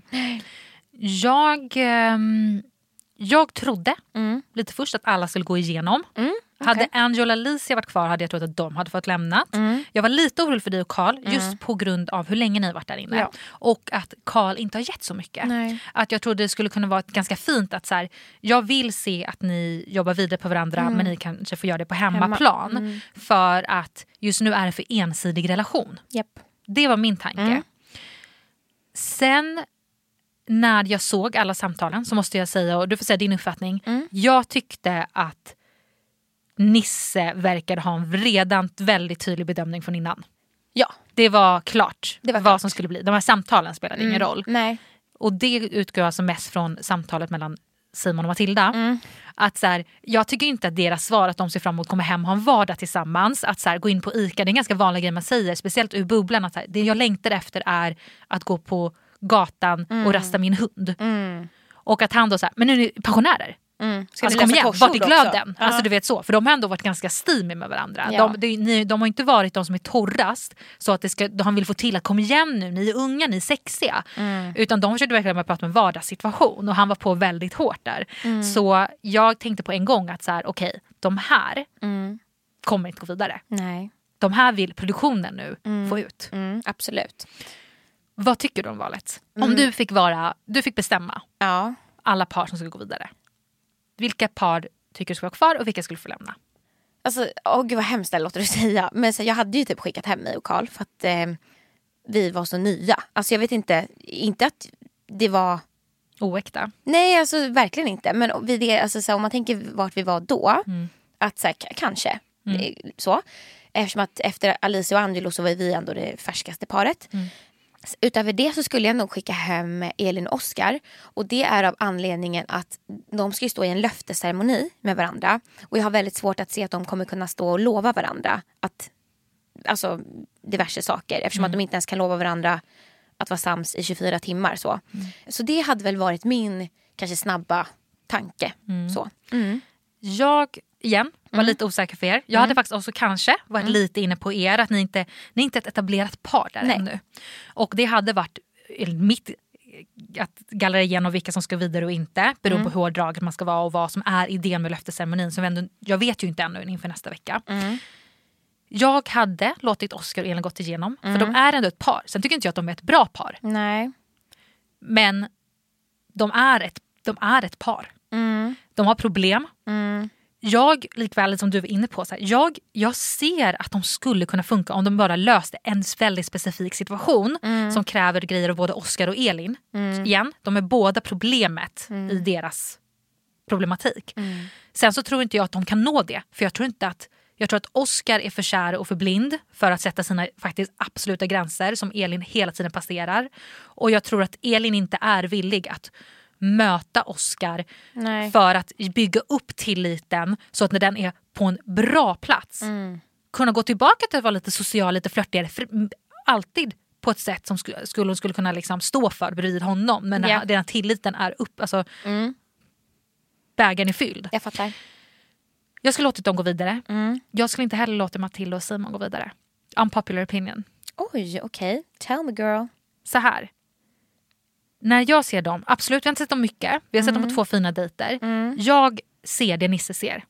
Jag trodde lite först att alla skulle gå igenom. Hade Angela och Alicia varit kvar hade jag trott att de hade fått lämnat. Jag var lite orolig för dig och Carl just på grund av hur länge ni har varit där inne. Och att Carl inte har gett så mycket. Att jag trodde det skulle kunna vara ganska fint att så här, jag vill se att ni jobbar vidare på varandra men ni kanske får göra det på hemmaplan. För att just nu är det för ensidig relation. Det var min tanke. Sen när jag såg alla samtalen så måste jag säga, och du får säga din uppfattning. Jag tyckte att Nisse verkade ha en redan väldigt tydlig bedömning från innan. Ja. Det var klart vad som skulle bli. De här samtalen spelade ingen roll. Nej. Och det utgår alltså mest från samtalet mellan Simon och Matilda. Att så här, jag tycker inte att deras svar att de ser fram emot att komma hem och ha en vardag tillsammans. Att så här, gå in på ICA, det är en ganska vanlig grej man säger. Speciellt ur bubblan. Att så här, det jag längtar efter är att gå på gatan och rasta min hund. Och att han då så här, men nu är ni pensionärer. Alltså kom igen, vart är glöden? Alltså du vet så, för de har ändå varit ganska steamy med varandra. De har inte varit de som är torrast så att han vill få till att kom igen nu, ni är unga, ni är sexiga. Utan de försökte verkligen prata om en vardagssituation och han var på väldigt hårt där. Så jag tänkte på en gång att så här, okej, de här kommer inte gå vidare. Nej. De här vill produktionen nu få ut. Absolut. Vad tycker du om valet? Om du fick bestämma alla par som skulle gå vidare. Vilka par tycker du ska vara kvar och vilka skulle få lämna? Alltså, gud vad hemskt det låter du säga. Men så, jag hade ju typ skickat hem mig och Carl för att vi var så nya. Alltså jag vet inte att det var oäkta. Nej, alltså verkligen inte. Men alltså, så, om man tänker vart vi var då, att så här, kanske så. Eftersom att efter Alicia och Angelo så var vi ändå det färskaste paret. Utöver det så skulle jag nog skicka hem Elin och Oscar. Och det är av anledningen att de ska ju stå i en löftesceremoni med varandra. Och jag har väldigt svårt att se att de kommer kunna stå och lova varandra att, alltså diverse saker. Eftersom att de inte ens kan lova varandra att vara sams i 24 timmar. Så det hade väl varit min kanske snabba tanke. Så. Jag var lite osäker för er. Jag hade faktiskt också kanske varit lite inne på er att ni inte är ett etablerat par där ännu. Och det hade varit mitt att gallra igenom vilka som ska vidare och inte. Beroende på hur draget man ska vara och vad som är idén med löftesceremonin. Som jag vet ju inte ännu inför nästa vecka. Jag hade låtit Oscar och Elin gått igenom. För de är ändå ett par. Sen tycker inte jag att de är ett bra par. Nej. Men de är ett par. De har problem. Jag, likväl som du var inne på, så här, jag ser att de skulle kunna funka om de bara löste en väldigt specifik situation som kräver grejer av både Oscar och Elin. Igen, de är båda problemet i deras problematik. Sen så tror inte jag att de kan nå det. För jag tror att Oscar är för kär och för blind för att sätta sina faktiskt absoluta gränser som Elin hela tiden passerar. Och jag tror att Elin inte är villig att möta Oscar för att bygga upp tilliten så att när den är på en bra plats kunna gå tillbaka till att vara lite social, lite flörtigare alltid på ett sätt som skulle kunna liksom stå för bredvid honom, men den tilliten är upp, alltså bägaren är fylld. Jag fattar. Jag skulle låta dem gå vidare. Jag skulle inte heller låta Matilda och Simon gå vidare. Unpopular opinion. Oj, okej. Tell me girl. Så här. När jag ser dem, absolut, vi har inte sett dem mycket. Vi har sett dem på 2 fina dejter. Jag ser det Nisse ser.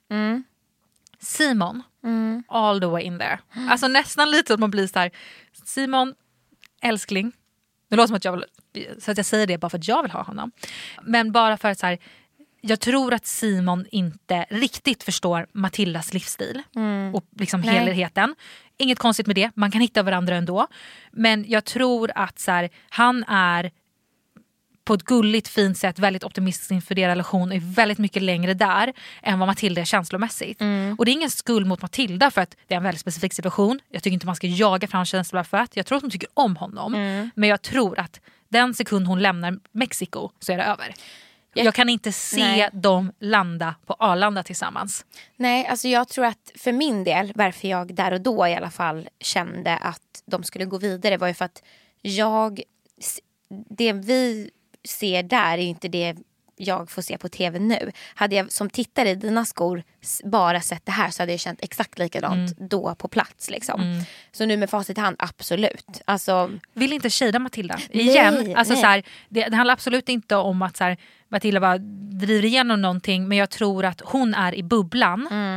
Simon, all the way in there. Alltså nästan lite att man blir så här, Simon, älskling. Det låter som att jag säger det bara för att jag vill ha honom. Men bara för att så här, jag tror att Simon inte riktigt förstår Matildas livsstil och liksom helheten. Inget konstigt med det, man kan hitta varandra ändå. Men jag tror att så här, han är på ett gulligt fint sätt väldigt optimistisk inför deras relation och är väldigt mycket längre där än vad Matilda är känslomässigt. Och det är ingen skuld mot Matilda för att det är en väldigt specifik situation. Jag tycker inte man ska jaga fram känslor för att jag tror att hon tycker om honom. Men jag tror att den sekund hon lämnar Mexiko så är det över. Jag kan inte se dem landa på Arlanda tillsammans. Nej, alltså jag tror att för min del, varför jag där och då i alla fall kände att de skulle gå vidare var ju för att det vi ser där är inte det jag får se på tv nu. Hade jag som tittare i dina skor bara sett det här så hade jag känt exakt likadant då på plats liksom. Så nu med facit i hand, absolut. Alltså, vill inte shada Matilda igen. Alltså, så här, det handlar absolut inte om att så här, Matilda bara driver igenom någonting, men jag tror att hon är i bubblan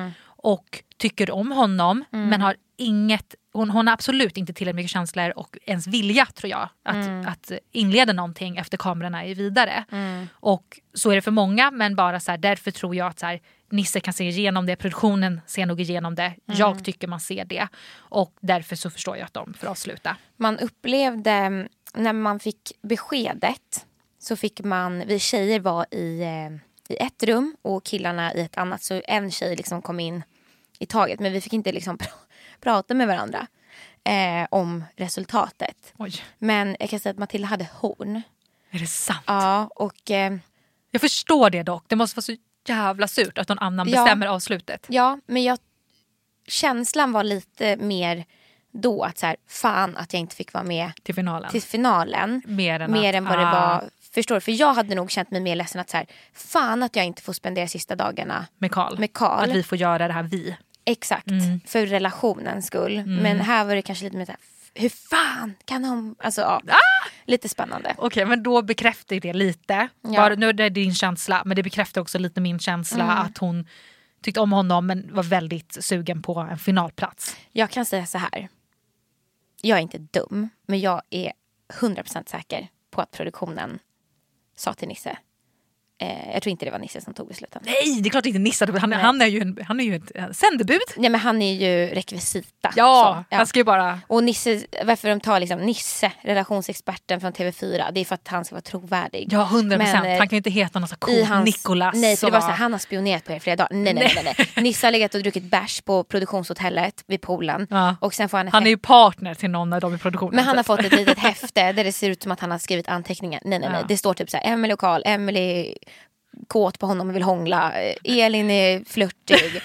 och tycker om honom men har inget, hon har absolut inte tillräckligt mycket känslor och ens vilja, tror jag, att inleda någonting efter kamerorna är vidare. Och så är det för många, men bara så här, därför tror jag att så här, Nisse kan se igenom det, produktionen ser nog igenom det, jag tycker man ser det, och därför så förstår jag att de får avsluta. Man upplevde, när man fick beskedet så fick vi tjejer var i ett rum och killarna i ett annat, så en tjej liksom kom in i taget, men vi fick inte liksom prata med varandra om resultatet. Oj. Men jag kan säga att Matilda hade horn. Är det sant? Ja, och jag förstår det dock, det måste vara så jävla surt att någon annan bestämmer avslutet. Ja, men känslan var lite mer då att så här, fan att jag inte fick vara med till finalen. Mer än vad det var. Förstår du? För jag hade nog känt mig mer ledsen att så här, fan att jag inte får spendera sista dagarna med Carl. Att vi får göra det här vi. Exakt, för relationens skull. Men här var det kanske lite mer så här, hur fan kan de... Alltså, lite spännande. Okej, men då bekräftar det lite. Bara, nu är det din känsla, men det bekräftar också lite min känsla att hon tyckte om honom men var väldigt sugen på en finalplats. Jag kan säga så här. Jag är inte dum, men jag är 100% säker på att produktionen sa till Nisse. Jag tror inte det var Nisse som tog besluten. Nej, det är klart inte Nisse. Han är ju ett sändebud. Nej, men han är ju rekvisita. Ja, han ska ju bara... Och Nisse, varför de tar liksom Nisse, relationsexperten från TV4, det är för att han ska vara trovärdig. Ja, 100%. Han kan ju inte heta någon så cool Nicolas. Nej, för det var så här, han har spionerat på er flera dagar. Nej. Nisse har legat och druckit bärs på produktionshotellet vid poolen. Ja. Och sen får han är ju partner till någon av dem i produktionen. Men han har fått ett litet häfte där det ser ut som att han har skrivit anteckningar. Nej. Det står typ så här, Emily och Carl, Emily kåt på honom och vill hångla. Elin är flörtig.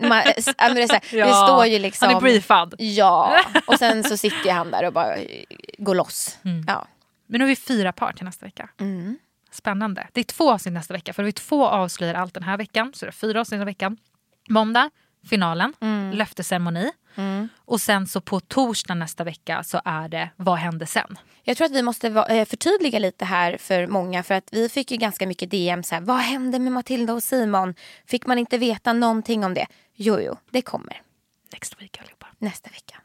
Det står ju liksom... Han är briefad. Ja, och sen så sitter han där och bara går loss. Ja. Men nu har vi 4 par till nästa vecka. Spännande. Det är 2 avsnitt nästa vecka. För vi 2 avslöjar allt den här veckan. Så det är 4 avsnitt den veckan. Måndag, finalen. Löftesceremoni. Och sen så på torsdag nästa vecka så är det vad hände sen? Jag tror att vi måste förtydliga lite här för många, för att vi fick ju ganska mycket DM så här, vad hände med Matilda och Simon? Fick man inte veta någonting om det? Jo, det kommer. Next week allihopa. Nästa vecka.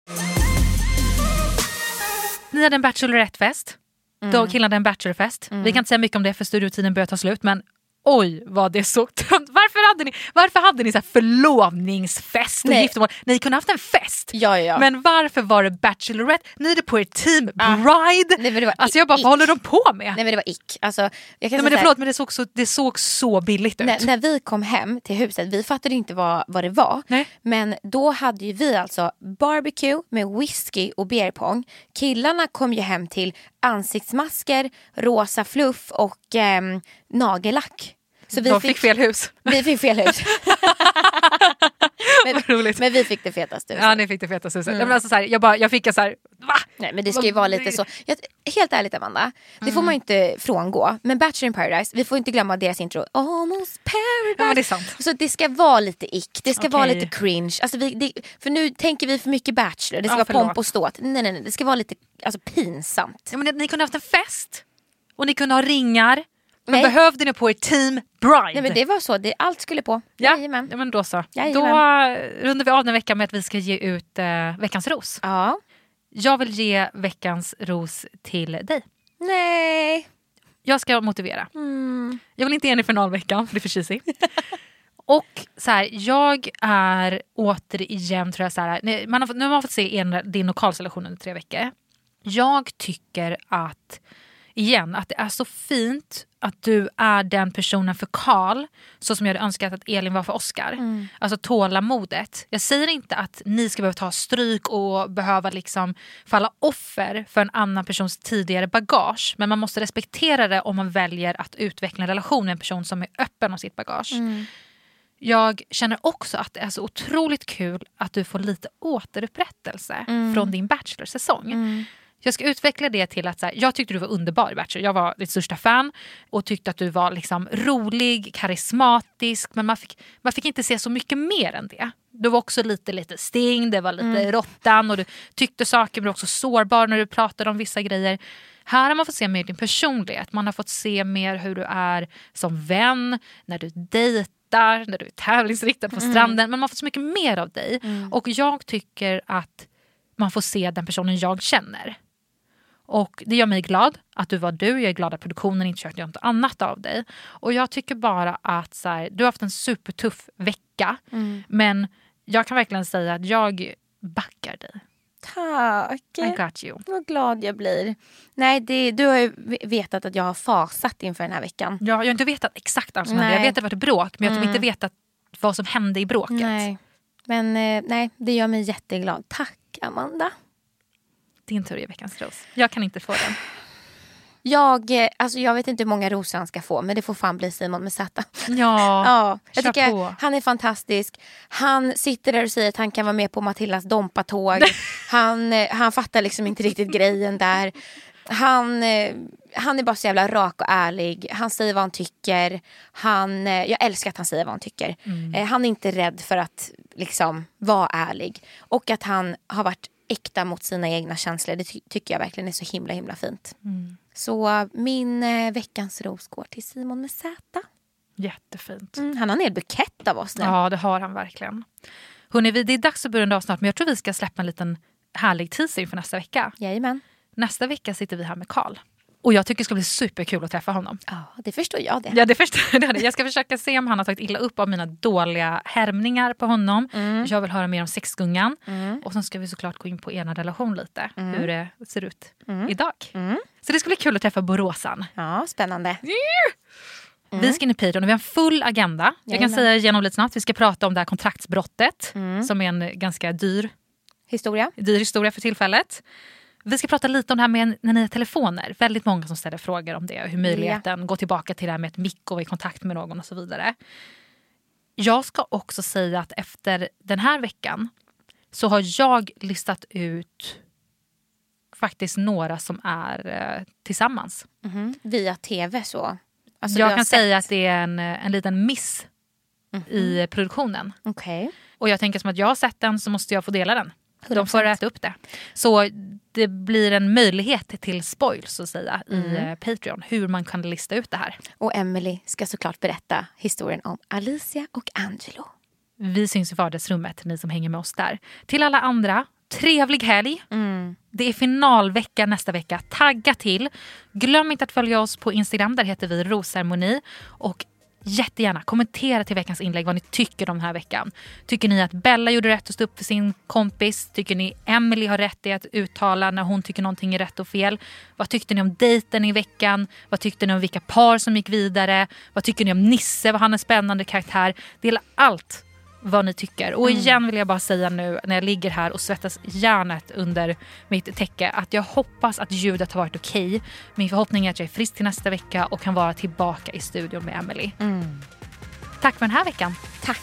Ni hade en Bachelorette-fest. Då killarna hade en Bachelorfest. Vi kan inte säga mycket om det för studiotiden börjar ta slut, men oj, vad det såg tömt. Varför hade ni så här förlovningsfest och giftermål? Ni kunde haft en fest. Ja. Men varför var det Bachelorette? Ni är det på er team Bride. Nej, men det var jag bara, vad håller de på med? Nej, men det var ick. Alltså, jag kan men det såg så billigt ut. När vi kom hem till huset, vi fattade inte vad det var. Nej. Men då hade ju vi alltså barbecue med whisky och beerpong. Killarna kom ju hem till ansiktsmasker, rosa fluff och nagellack. Så vi fick fel hus. Vi fick fel hus. men vi fick det fetaste huset. Ja, ni fick det fetaste huset. Men alltså, så här, jag fick en så här, va? Nej, men det ska ju vara lite så. Helt ärligt, Amanda, det får man ju inte frångå. Men Bachelor in Paradise, vi får inte glömma deras intro. Almost Paradise. Ja, men det är sant. Så det ska vara lite ick. Det ska vara lite cringe. Alltså för nu tänker vi för mycket Bachelor. Det ska vara pomp och ståt. Nej. Det ska vara lite pinsamt. Ja, men ni kunde haft en fest. Och ni kunde ha ringar. Men behövde ni på er team Bride? Nej, men det var så. Allt skulle på. Ja, men då så. Jajamän. Då rundar vi av den veckan med att vi ska ge ut veckans ros. Ja. Jag vill ge veckans ros till dig. Nej. Jag ska motivera. Jag vill inte ge en i finalveckan, för det är för cheesy. Och så här, jag är återigen, tror jag, så här, nu har man fått se din lokalsituation under 3 veckor. Jag tycker att det är så fint att du är den personen för Carl, så som jag hade önskat att Elin var för Oscar. Alltså tålamodet. Jag säger inte att ni ska behöva ta stryk och behöva liksom falla offer för en annan persons tidigare bagage. Men man måste respektera det om man väljer att utveckla en relation med en person som är öppen om sitt bagage. Jag känner också att det är så otroligt kul att du får lite återupprättelse från din Bachelor-säsong. Jag ska utveckla det till att så här, jag tyckte du var underbar i Bachelor. Jag var ditt största fan och tyckte att du var liksom rolig, karismatisk. Men man fick inte se så mycket mer än det. Du var också lite sting, det var lite råttan och du tyckte saker, men du var också sårbar när du pratade om vissa grejer. Här har man fått se mer din personlighet. Man har fått se mer hur du är som vän, när du dejtar, skrattar, när du är tävlingsriktad på stranden. Men man får så mycket mer av dig. Och jag tycker att man får se den personen jag känner. Och det gör mig glad att du var du. Jag är glad att produktionen inte försökte göra något annat av dig. Och jag tycker bara att så här, du har haft en supertuff vecka. Men jag kan verkligen säga att jag backar dig. Tack. I got you. Vad glad jag blir. Nej, du har ju vetat att jag har fasat inför den här veckan. Ja, jag har inte vetat exakt allt som hände. Jag vet att det var ett bråk, men jag har inte vetat vad som hände i bråket. Nej. Men nej, det gör mig jätteglad. Tack, Amanda. Din tur i veckans ros. Jag kan inte få den. Jag vet inte hur många rosor han ska få, men det får fan bli Simon med Z. Ja, jag tycker han är fantastisk. Han sitter där och säger att han kan vara med på Matildas dompatåg. Han fattar liksom inte riktigt grejen där. Han är bara så jävla rak och ärlig. Han säger vad han tycker. Jag älskar att han säger vad han tycker. Han är inte rädd för att liksom vara ärlig. Och att han har varit äkta mot sina egna känslor. Det tycker jag verkligen är så himla fint. Så min veckans ros går till Simon med Z. Jättefint. Han har en hel bukett av oss nu. Ja, det har han verkligen. Hörrni, det är dags att börja av snart. Men jag tror vi ska släppa en liten härlig teaser för nästa vecka. Jajamän. Nästa vecka sitter vi här med Carl. Och jag tycker det ska bli superkul att träffa honom. Ja, det förstår jag det. Ja, det förstår jag det. Jag ska försöka se om han har tagit illa upp av mina dåliga härmningar på honom. Jag vill höra mer om sexgungan. Och sen ska vi såklart gå in på ena relation lite. Hur det ser ut idag. Så det ska bli kul att träffa Boråsan. Ja, spännande. Vi ska in i Patreon och vi har en full agenda. Jag kan säga igenom lite snabbt. Vi ska prata om det här kontraktsbrottet. Som är en ganska dyr historia för tillfället. Vi ska prata lite om det här med när ni har telefoner. Väldigt många som ställer frågor om det. Hur möjligheten går tillbaka till det här med ett mick och vara i kontakt med någon och så vidare. Jag ska också säga att efter den här veckan så har jag listat ut faktiskt några som är tillsammans. Via tv så? Alltså, jag kan säga att det är en liten miss i produktionen. Okay. Och jag tänker som att jag har sett den så måste jag få dela den. 100%. De får äta upp det. Så det blir en möjlighet till spoil så att säga i Patreon. Hur man kan lista ut det här. Och Emily ska såklart berätta historien om Alicia och Angelo. Vi syns i vardagsrummet, ni som hänger med oss där. Till alla andra, trevlig helg. Det är finalvecka nästa vecka. Tagga till. Glöm inte att följa oss på Instagram. Där heter vi Rosceremoni. Och jättegärna kommentera till veckans inlägg vad ni tycker om den här veckan. Tycker ni att Bella gjorde rätt att stå upp för sin kompis? Tycker ni Emily har rätt i att uttala när hon tycker någonting är rätt och fel? Vad tyckte ni om dejten i veckan? Vad tyckte ni om vilka par som gick vidare? Vad tycker ni om Nisse? Vad han är en spännande karaktär? Dela allt vad ni tycker. Och igen vill jag bara säga nu när jag ligger här och svettas hjärnet under mitt täcke att jag hoppas att ljudet har varit okej. Min förhoppning är att jag är frisk till nästa vecka och kan vara tillbaka i studion med Emily. Tack för den här veckan. Tack.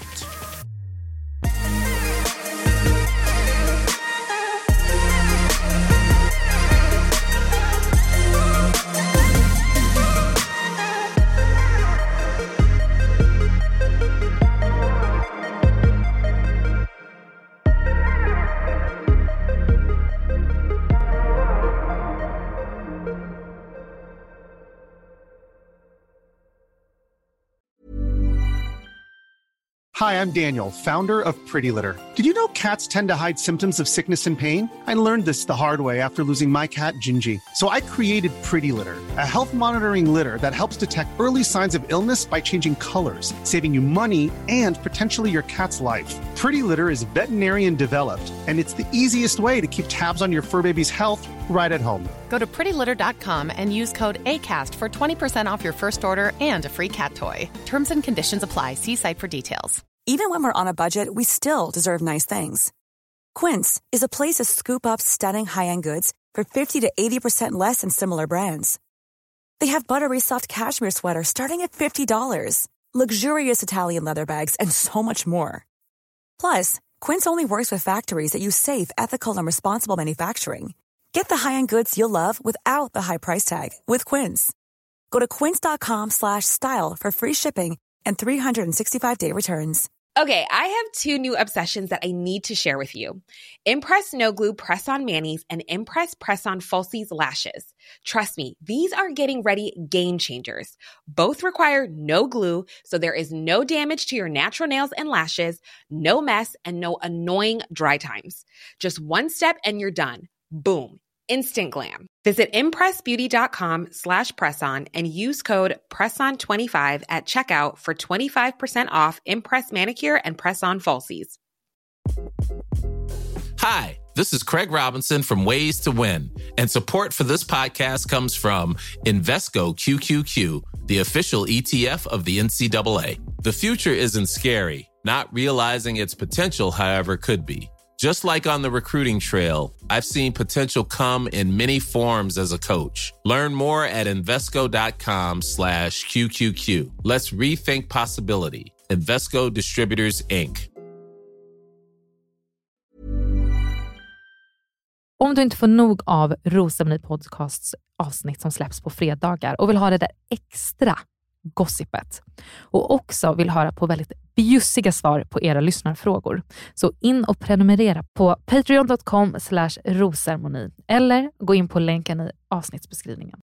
Hi, I'm Daniel, founder of Pretty Litter. Did you know cats tend to hide symptoms of sickness and pain? I learned this the hard way after losing my cat, Gingy. So I created Pretty Litter, a health monitoring litter that helps detect early signs of illness by changing colors, saving you money and potentially your cat's life. Pretty Litter is veterinarian developed, and it's the easiest way to keep tabs on your fur baby's health right at home. Go to prettylitter.com and use code ACAST for 20% off your first order and a free cat toy. Terms and conditions apply. See site for details. Even when we're on a budget, we still deserve nice things. Quince is a place to scoop up stunning high-end goods for 50 to 80% less than similar brands. They have buttery soft cashmere sweaters starting at $50, luxurious Italian leather bags, and so much more. Plus, Quince only works with factories that use safe, ethical, and responsible manufacturing. Get the high-end goods you'll love without the high price tag with Quince. Go to quince.com/style for free shipping and 365-day returns. Okay, I have two new obsessions that I need to share with you. Impress No Glue Press-On Manis and Impress Press-On Falsies Lashes. Trust me, these are getting ready game changers. Both require no glue, so there is no damage to your natural nails and lashes, no mess, and no annoying dry times. Just one step and you're done. Boom. Instant glam. Visit impressbeauty.com/presson and use code PRESSON25 at checkout for 25% off Impress Manicure and Press-On Falsies. Hi, this is Craig Robinson from Ways to Win, and support for this podcast comes from Invesco QQQ, the official ETF of the NCAA. The future isn't scary. Not realizing its potential, however, could be. Just like on the recruiting trail, I've seen potential come in many forms as a coach. Learn more at Invesco.com/QQQ. Let's rethink possibility. Invesco Distributors, Inc. Om du inte får nog av Rosenny Podcasts avsnitt som släpps på fredagar och vill ha det där extra gossipet och också vill höra på väldigt bjussiga svar på era lyssnarfrågor, så in och prenumerera på patreon.com/rosermoni eller gå in på länken i avsnittsbeskrivningen.